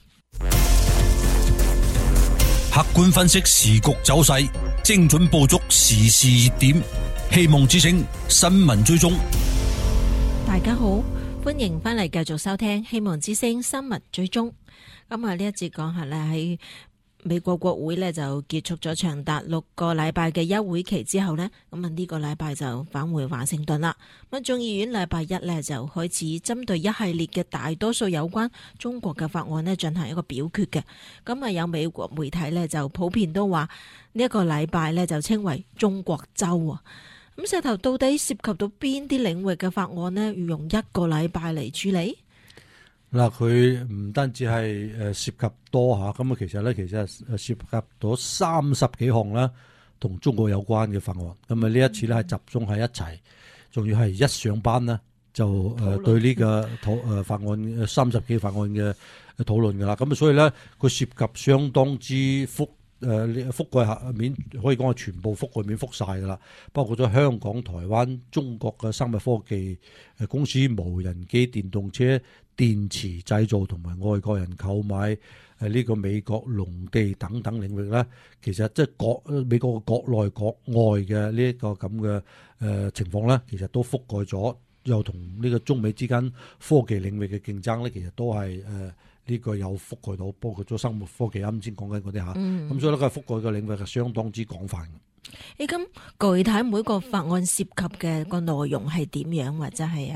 客觀分析時局走勢，精準捕捉時事熱點，希望之聲新聞追蹤。 大家好，歡迎翻嚟繼續收聽希望之聲新聞追蹤。今日呢一節講下咧，喺美國國會咧就結束咗長達六個禮拜嘅休會期之後呢，咁啊呢個禮拜就返回華盛頓啦。咁眾議院禮拜一呢，就開始針對一系列嘅大多數有關中國嘅法案呢進行一個表決嘅。咁啊有美國媒體呢，就普遍都話呢一個禮拜呢，就稱為中國週啊。咁石頭到底涉及到邊啲領域嘅法案呢？要用一個禮拜嚟處理？ 嗱，佢唔單止係誒涉及多嚇，咁啊其實咧，其實係涉及咗三十幾項啦，同中國有關嘅法案。咁啊呢一次咧係集中喺一齊，仲要係一上班呢，就誒對呢個討誒法案三十幾法案嘅討論㗎啦。咁啊所以咧，佢涉及相當之覆誒覆蓋下面，可以講係全部覆蓋面覆晒㗎啦，包括咗香港、台灣、中國嘅生物科技誒公司、無人機、電動車、電池製造同埋外國人購買誒呢個美國農地等等領域咧，其實即係國美國國內國外嘅呢一個咁嘅誒情況咧，其實都覆蓋咗，又同呢個中美之間科技領域嘅競爭咧，其實都係誒呢個有覆蓋到，包括咗生物科技啱先講緊嗰啲嚇，咁、嗯、所以咧個覆蓋嘅領域係相當之廣泛嘅。 誒咁具體每個法案涉及嘅個內容係點樣，或者係啊？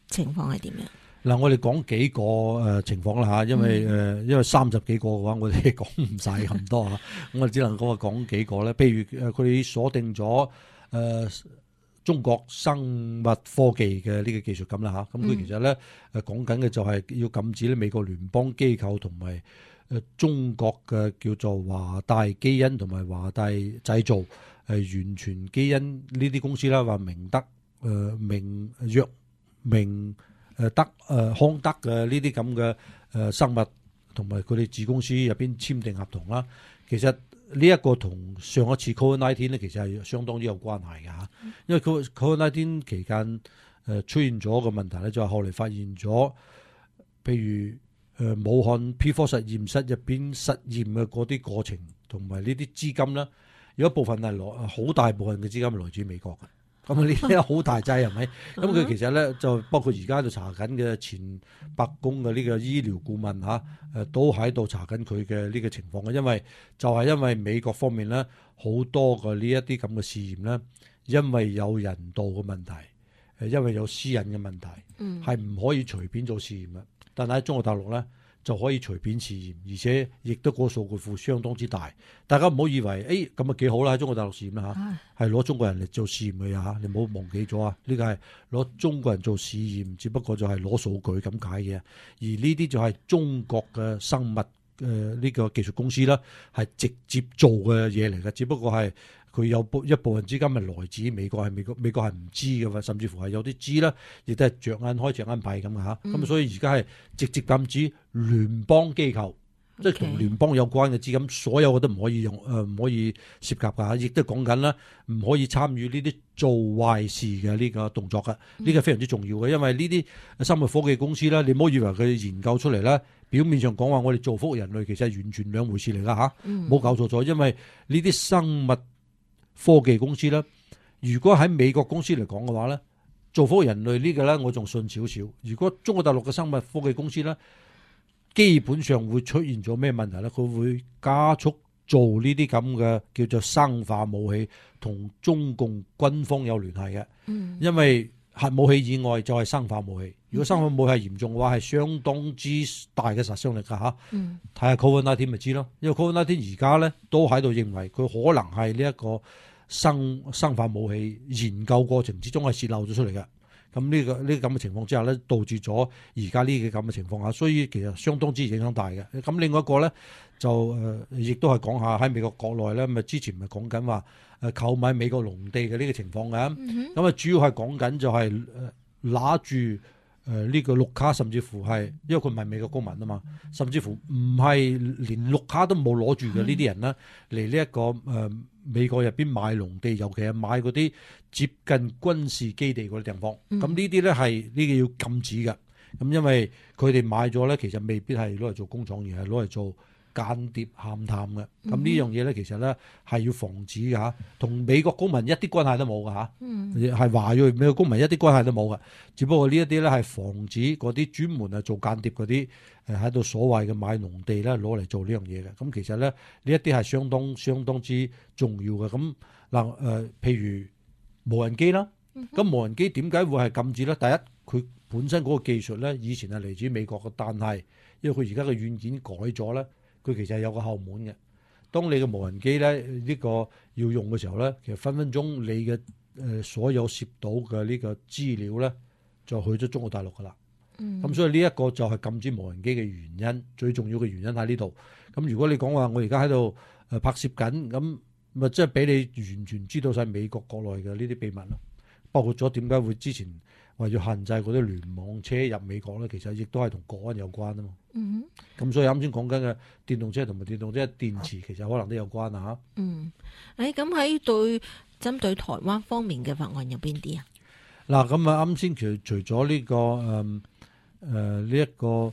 情況係點樣？ 嗱，我哋講幾個誒情況啦嚇，因為誒、嗯、因為三十幾個嘅話，我哋講唔晒咁多嚇，我哋只能夠講幾個咧。譬如誒，佢哋鎖定咗誒、呃、中國生物科技嘅呢個技術咁啦嚇，咁佢其實咧誒講緊嘅就係要禁止咧美國聯邦機構同埋誒中國嘅叫做華大基因同埋華大製造誒完全基因呢啲公司啦，話明德誒明藥明。誒德誒康德嘅呢啲咁嘅誒生物同埋佢哋子公司入邊簽訂合同啦，其實呢一個同上一次 Covid 十九 咧，其實係相當之有關係嘅嚇，因為 Covid 十九 期間誒出現咗個問題咧，就係後嚟發現咗，譬如誒武漢 P 四 實驗室入邊實驗嘅嗰啲過程同埋呢啲資金咧，有一部分係來好大部分嘅資金係來自美國嘅。咁啊！呢啲好大劑係咪？咁佢其實咧就包括而家喺度查緊嘅前白宮嘅呢個醫療顧問嚇，誒都喺度查緊佢嘅呢個情況嘅，因為就係因為美國方面咧好多嘅呢一啲咁嘅試驗咧，因為有人道嘅問題，誒因為有私隱嘅問題，係唔可以隨便做試驗嘅。但係喺中國大陸咧，就可以隨便試驗，而且亦都個數據庫相當之大。大家唔好以為誒咁啊幾好啦，喺中國大陸試驗啦嚇，係攞中國人嚟做試驗嘅嚇，你唔好忘記咗啊！呢個係攞中國人做試驗，只不過就係攞數據咁解嘅。而呢啲就係中國嘅生物誒呢個技術公司啦，係直接做嘅嘢嚟嘅，只不過係佢有部一部分資金係來自美國，係美國美國係唔知嘅，甚至乎係有啲知啦，亦都係着眼開着眼閉咁嘅嚇。咁、嗯、所以而家係直接禁止聯邦機構，嗯、即係同聯邦有關嘅資金，所有嘅都唔可以用，誒、呃、唔可以涉及㗎。亦都講緊啦，唔可以參與呢啲做壞事嘅呢個動作嘅。呢、嗯、個非常之重要嘅，因為呢啲生物科技公司咧，你唔好以為佢研究出嚟咧，表面上講話我哋造福人類，其實係完全兩回事嚟㗎嚇。冇、嗯、搞錯咗，因為呢啲生物科技公司咧，如果喺美國公司嚟講嘅話咧，造福人類呢個咧，我仲信少少。如果中國大陸嘅生物科技公司咧，基本上會出現咗咩問題咧？佢會加速做呢啲咁嘅叫做生化武器，同中共軍方有聯繫嘅。嗯，因為核武器以外就係生化武器。如果生化武器係嚴重嘅話，係相當之大嘅殺傷力㗎嚇。嗯，睇下 Covid 十九 咪知咯。因為 Covid 十九而家咧都喺度認為佢可能係呢一個生生化武器研究過程之中係泄漏咗出嚟嘅。咁呢、這個呢咁嘅情況之下咧，導致咗而家呢個咁嘅情況下，所以其實相當之影響大嘅。咁另外一個咧就誒，亦、呃、都係講下喺美國國內咧，咪之前咪講緊話誒購買美國農地嘅呢個情況嘅。咁啊、嗯、主要係講緊就係誒拿住誒呢個綠卡，甚至乎係因為佢唔係美國公民啊嘛，甚至乎唔係連綠卡都冇攞住嘅呢啲人咧嚟呢一個誒。呃美國入邊買農地，尤其係買嗰啲接近軍事基地嗰啲地方，咁、嗯、呢啲咧係呢個要禁止嘅。咁因為佢哋買咗咧，其實未必係攞嚟做工廠，而係攞嚟做間諜勘探嘅。咁、嗯、呢樣嘢咧，其實咧係要防止嘅嚇，同美國公民一啲關係都冇嘅嚇，係華裔美國公民一啲關係都冇嘅。只不過呢一啲咧係防止嗰啲專門係做間諜嗰啲誒喺度所謂嘅買農地咧攞嚟做呢樣嘢嘅。咁其實咧呢一啲係相當相當之重要嘅。咁嗱誒，譬如無人機啦，咁、嗯、無人機點解會係禁止咧？第一，佢本身嗰個技術咧以前係嚟自美國嘅，但係因為佢而家嘅軟件改咗咧。佢其實係有個後門嘅。當你嘅無人機咧呢、這個要用嘅時候咧，其實分分鐘你嘅誒、呃、所有攝到嘅呢個資料咧，就去咗中國大陸噶啦。咁、嗯、所以呢一個就係禁止無人機嘅原因，最重要嘅原因喺呢度。咁如果你講話我而家喺度誒拍攝緊，咁咪即係俾你完全知道晒美國國內嘅呢啲秘密咯。包括咗點解會之前話要限制嗰啲聯網車入美國咧，其實亦都係同國安有關啊嘛。嗯，咁所以啱先講緊嘅電動車同埋電動車電池，其實可能都有關啊嚇。嗯， 誒咁喺對針對台灣方面嘅法案有邊啲啊？ 嗱，咁啊啱先除除咗呢個誒誒呢一個誒、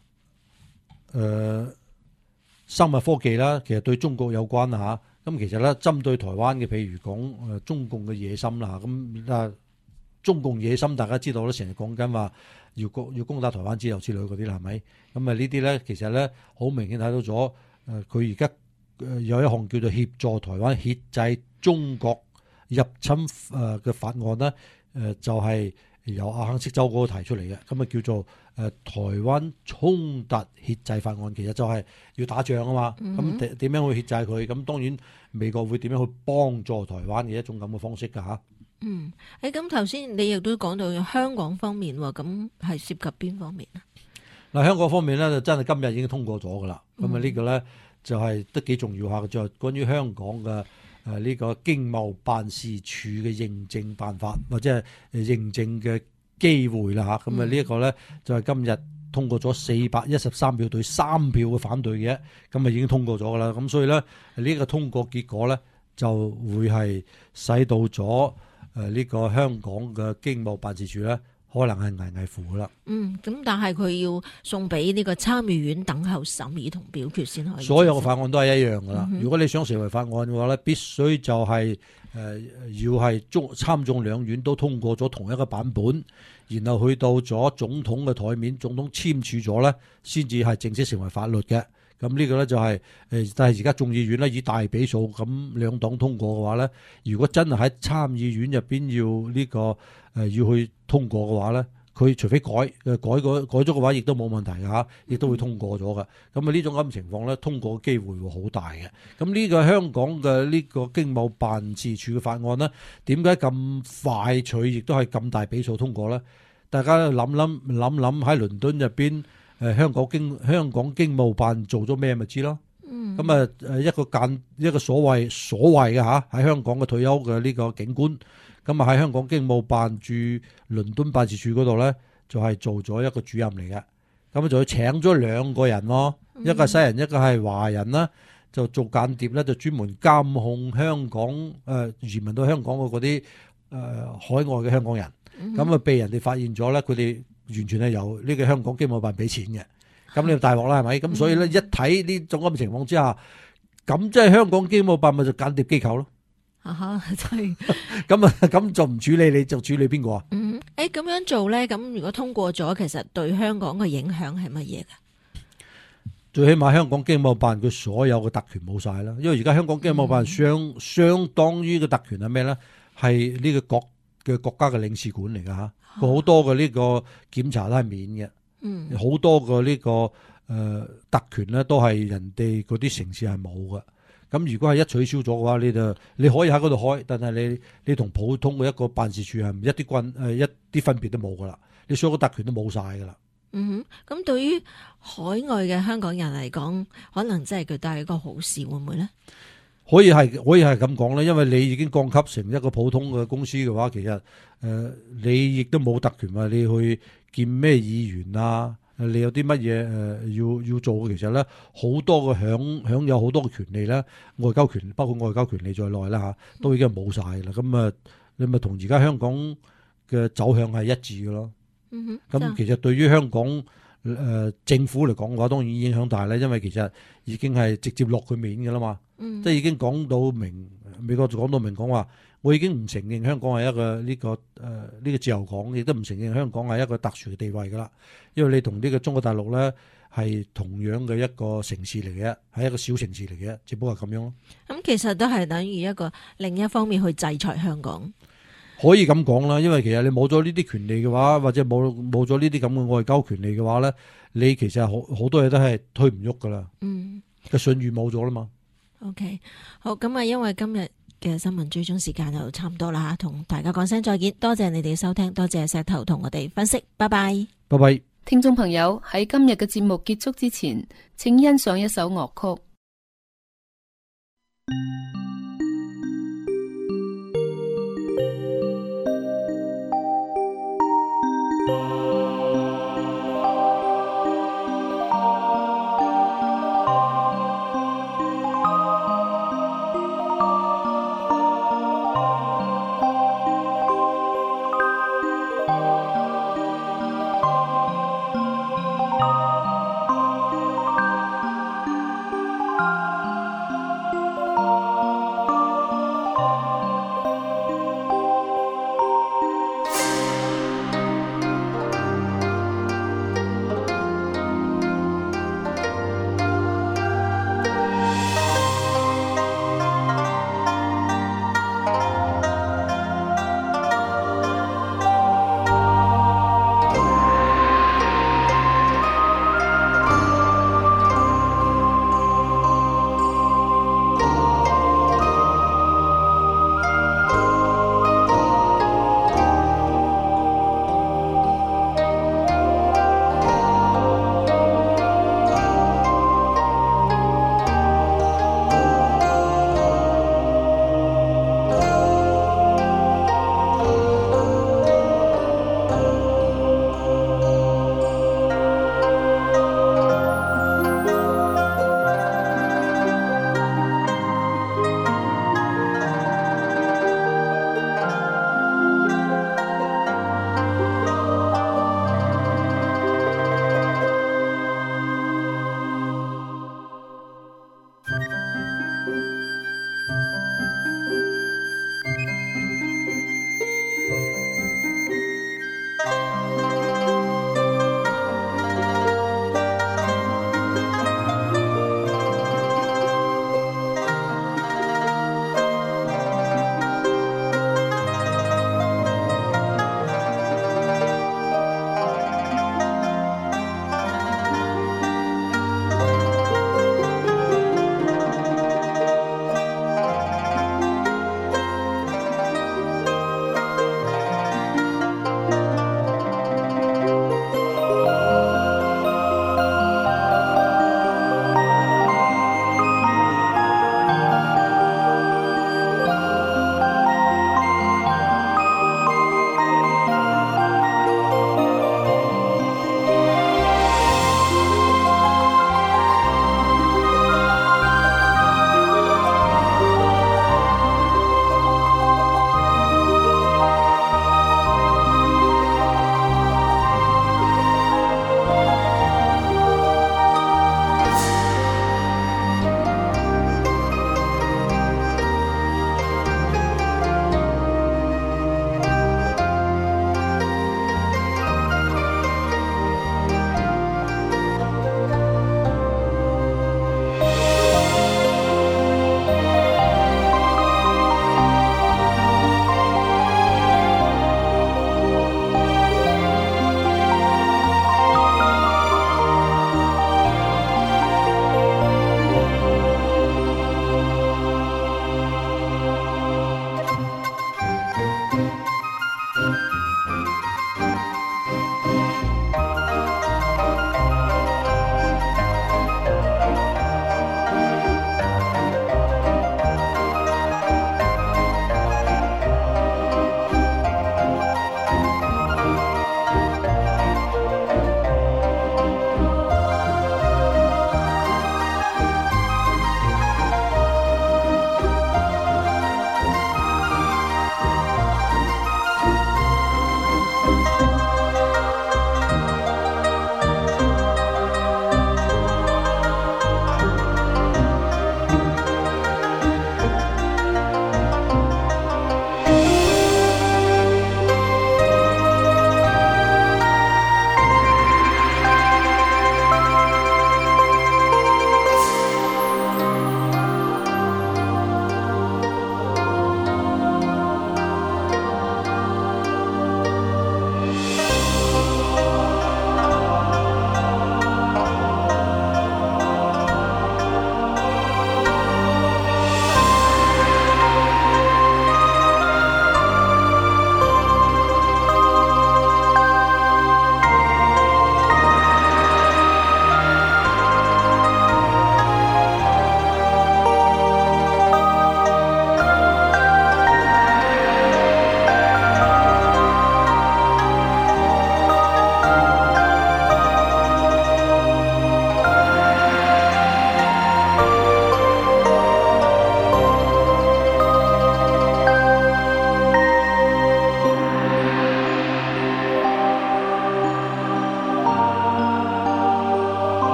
呃、生物科技啦，其實對中國有關啊嚇。咁其實咧，針對台灣嘅，譬如講誒中共嘅野心啦，咁啊中共野心大家知道咧，成日講緊話要攻要攻打台灣之類之類嗰啲啦，係咪？咁啊呢啲咧，其實咧好明顯睇到咗誒，佢而家誒有一項叫做協助台灣遏制中國入侵誒嘅法案啦，誒就係由阿肯色州嗰個提出嚟嘅，咁啊叫做誒、呃、台灣衝突遏制法案，其實就係要打仗啊嘛，咁點點樣去遏制佢？咁當然美國會點樣去幫助台灣嘅一種咁嘅方式㗎嚇。 嗯，誒咁頭先你亦都講到香港方面喎，咁係涉及邊方面啊？ 嗱，香港方面咧就真係今日已經通過咗㗎啦，咁啊呢個咧就係都幾重要下嘅，就係關於香港嘅。誒呢個經貿辦事處嘅認證辦法或者係認證嘅機會啦嚇，咁啊呢一個咧就係今日通過咗四百一十三票對三票嘅反對嘅，咁啊已經通過咗噶啦，咁所以咧呢個通過結果咧就會係使到咗誒呢個香港嘅經貿辦事處咧。可能係危危乎噶啦。嗯， 咁但係佢要送俾呢個參議院等候審議同表決先可以。 所有嘅法案都係一樣噶啦。 嗯、 如果你想成為法案嘅話咧，必須就係、是、誒、呃、要係中參眾兩院都通過咗同一個版本，然後去到咗總統嘅台面，總統簽署咗咧，先至係正式成為法律嘅。咁呢個咧就係、是、誒，但係而家眾議院咧以大比數咁兩黨通過嘅話咧，如果真係喺參議院入邊要呢、這個誒、呃、要去通過嘅話咧，佢除非改誒改改改咗嘅話，亦都冇問題嘅嚇，亦都會通過咗嘅。咁啊呢種咁嘅情況咧，通過嘅機會會好大嘅。咁呢個香港嘅呢個經貿辦事處嘅法案咧，點解咁快脆，亦都係咁大比數通過咧？大家諗諗諗諗喺倫敦入邊。誒、呃、香港經香港經貿辦做咗咩咪知咯？咁啊誒一個間一個所謂所謂嘅嚇喺香港嘅退休嘅呢個警官，咁啊喺香港經貿辦駐倫敦辦事處嗰度咧，就係、是、做咗一個主任嚟嘅。咁啊就請咗兩個人咯，嗯、一個係西人，一個係華人啦，就做間諜咧，就專門監控香港誒、呃、移民到香港嘅嗰啲誒海外嘅香港人。咁啊、嗯、被人哋發現咗咧，佢哋。完全係由呢個香港經貿辦俾錢嘅，咁你就大鑊啦，係咪？咁所以咧，一睇呢種咁嘅情況之下，咁即係香港經貿辦咪就間諜機構咯。啊哈，真係。咁啊，咁就唔處理你，就處理邊個啊？ 嗯，誒，咁樣做咧，咁如果通過咗，其實對香港嘅影響係乜嘢㗎？ 最起碼香港經貿辦佢所有嘅特權冇晒啦，因為而家香港經貿辦相、嗯、相當於嘅特權係咩咧？係呢個國嘅國家嘅領事館嚟㗎嚇。好、啊、多嘅呢個檢查都係免嘅，嗯，好多嘅呢、這個誒、呃、特權咧都係人哋嗰啲城市係冇嘅。咁如果係一取消咗嘅話，你就你可以喺嗰度開，但係你你同普通嘅一個辦事處係一啲關誒一啲分別都冇噶啦，你所有嘅特權都冇晒噶啦。 嗯哼，咁對於海外嘅香港人嚟講，可能真係佢帶一個好事，會唔會咧？ 可以係可以係咁講咧，因為你已經降級成一個普通嘅公司嘅話，其實誒、呃、你亦都冇特權話你去見咩議員啊，你有啲乜嘢誒要要做嘅，其實咧好多嘅享享有好多嘅權利咧，外交權包括外交權利在內啦嚇，都已經冇晒啦。咁啊，你咪同而家香港嘅走向係一致嘅咯。嗯哼，咁其實對於香港。誒、呃、政府嚟講嘅話，當然影響大咧，因為其實已經係直接落佢面嘅啦嘛，嗯、即係已經講到明，美國就講到明講話，我已經唔承認香港係一個呢、這個誒呢、呃這個自由港，亦都唔承認香港係一個特殊嘅地位噶啦，因為你同呢個中國大陸咧係同樣嘅一個城市嚟嘅，係一個小城市嚟嘅，只不過係咁樣咯。咁其實都係等於一個另一方面去制裁香港。 可以咁講啦，因為其實你冇咗呢啲權利嘅話，或者冇冇咗呢啲咁嘅外交權利嘅話咧，你其實好好多嘢都係推唔喐噶啦。嗯，個信譽冇咗啦嘛。 OK， 好，咁啊，因為今日嘅新聞追蹤時間就差唔多啦吓，同大家講聲再見，多謝你哋收聽，多謝石頭同我哋分析，拜拜， 拜拜。 聽眾朋友，喺今日嘅節目結束之前，請欣賞一首樂曲。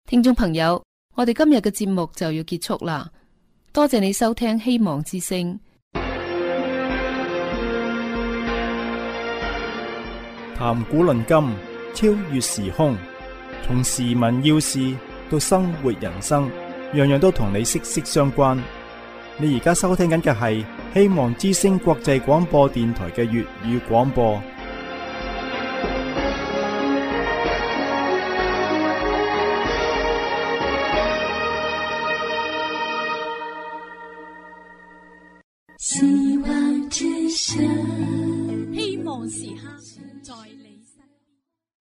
聽眾朋友，我哋今日嘅節目就要結束啦，多謝你收聽希望之聲。 談古論今，超越時空，從時聞要事到生活人生，樣樣都同你息息相關。你而家收聽緊嘅係希望之聲國際廣播電台嘅粵語廣播。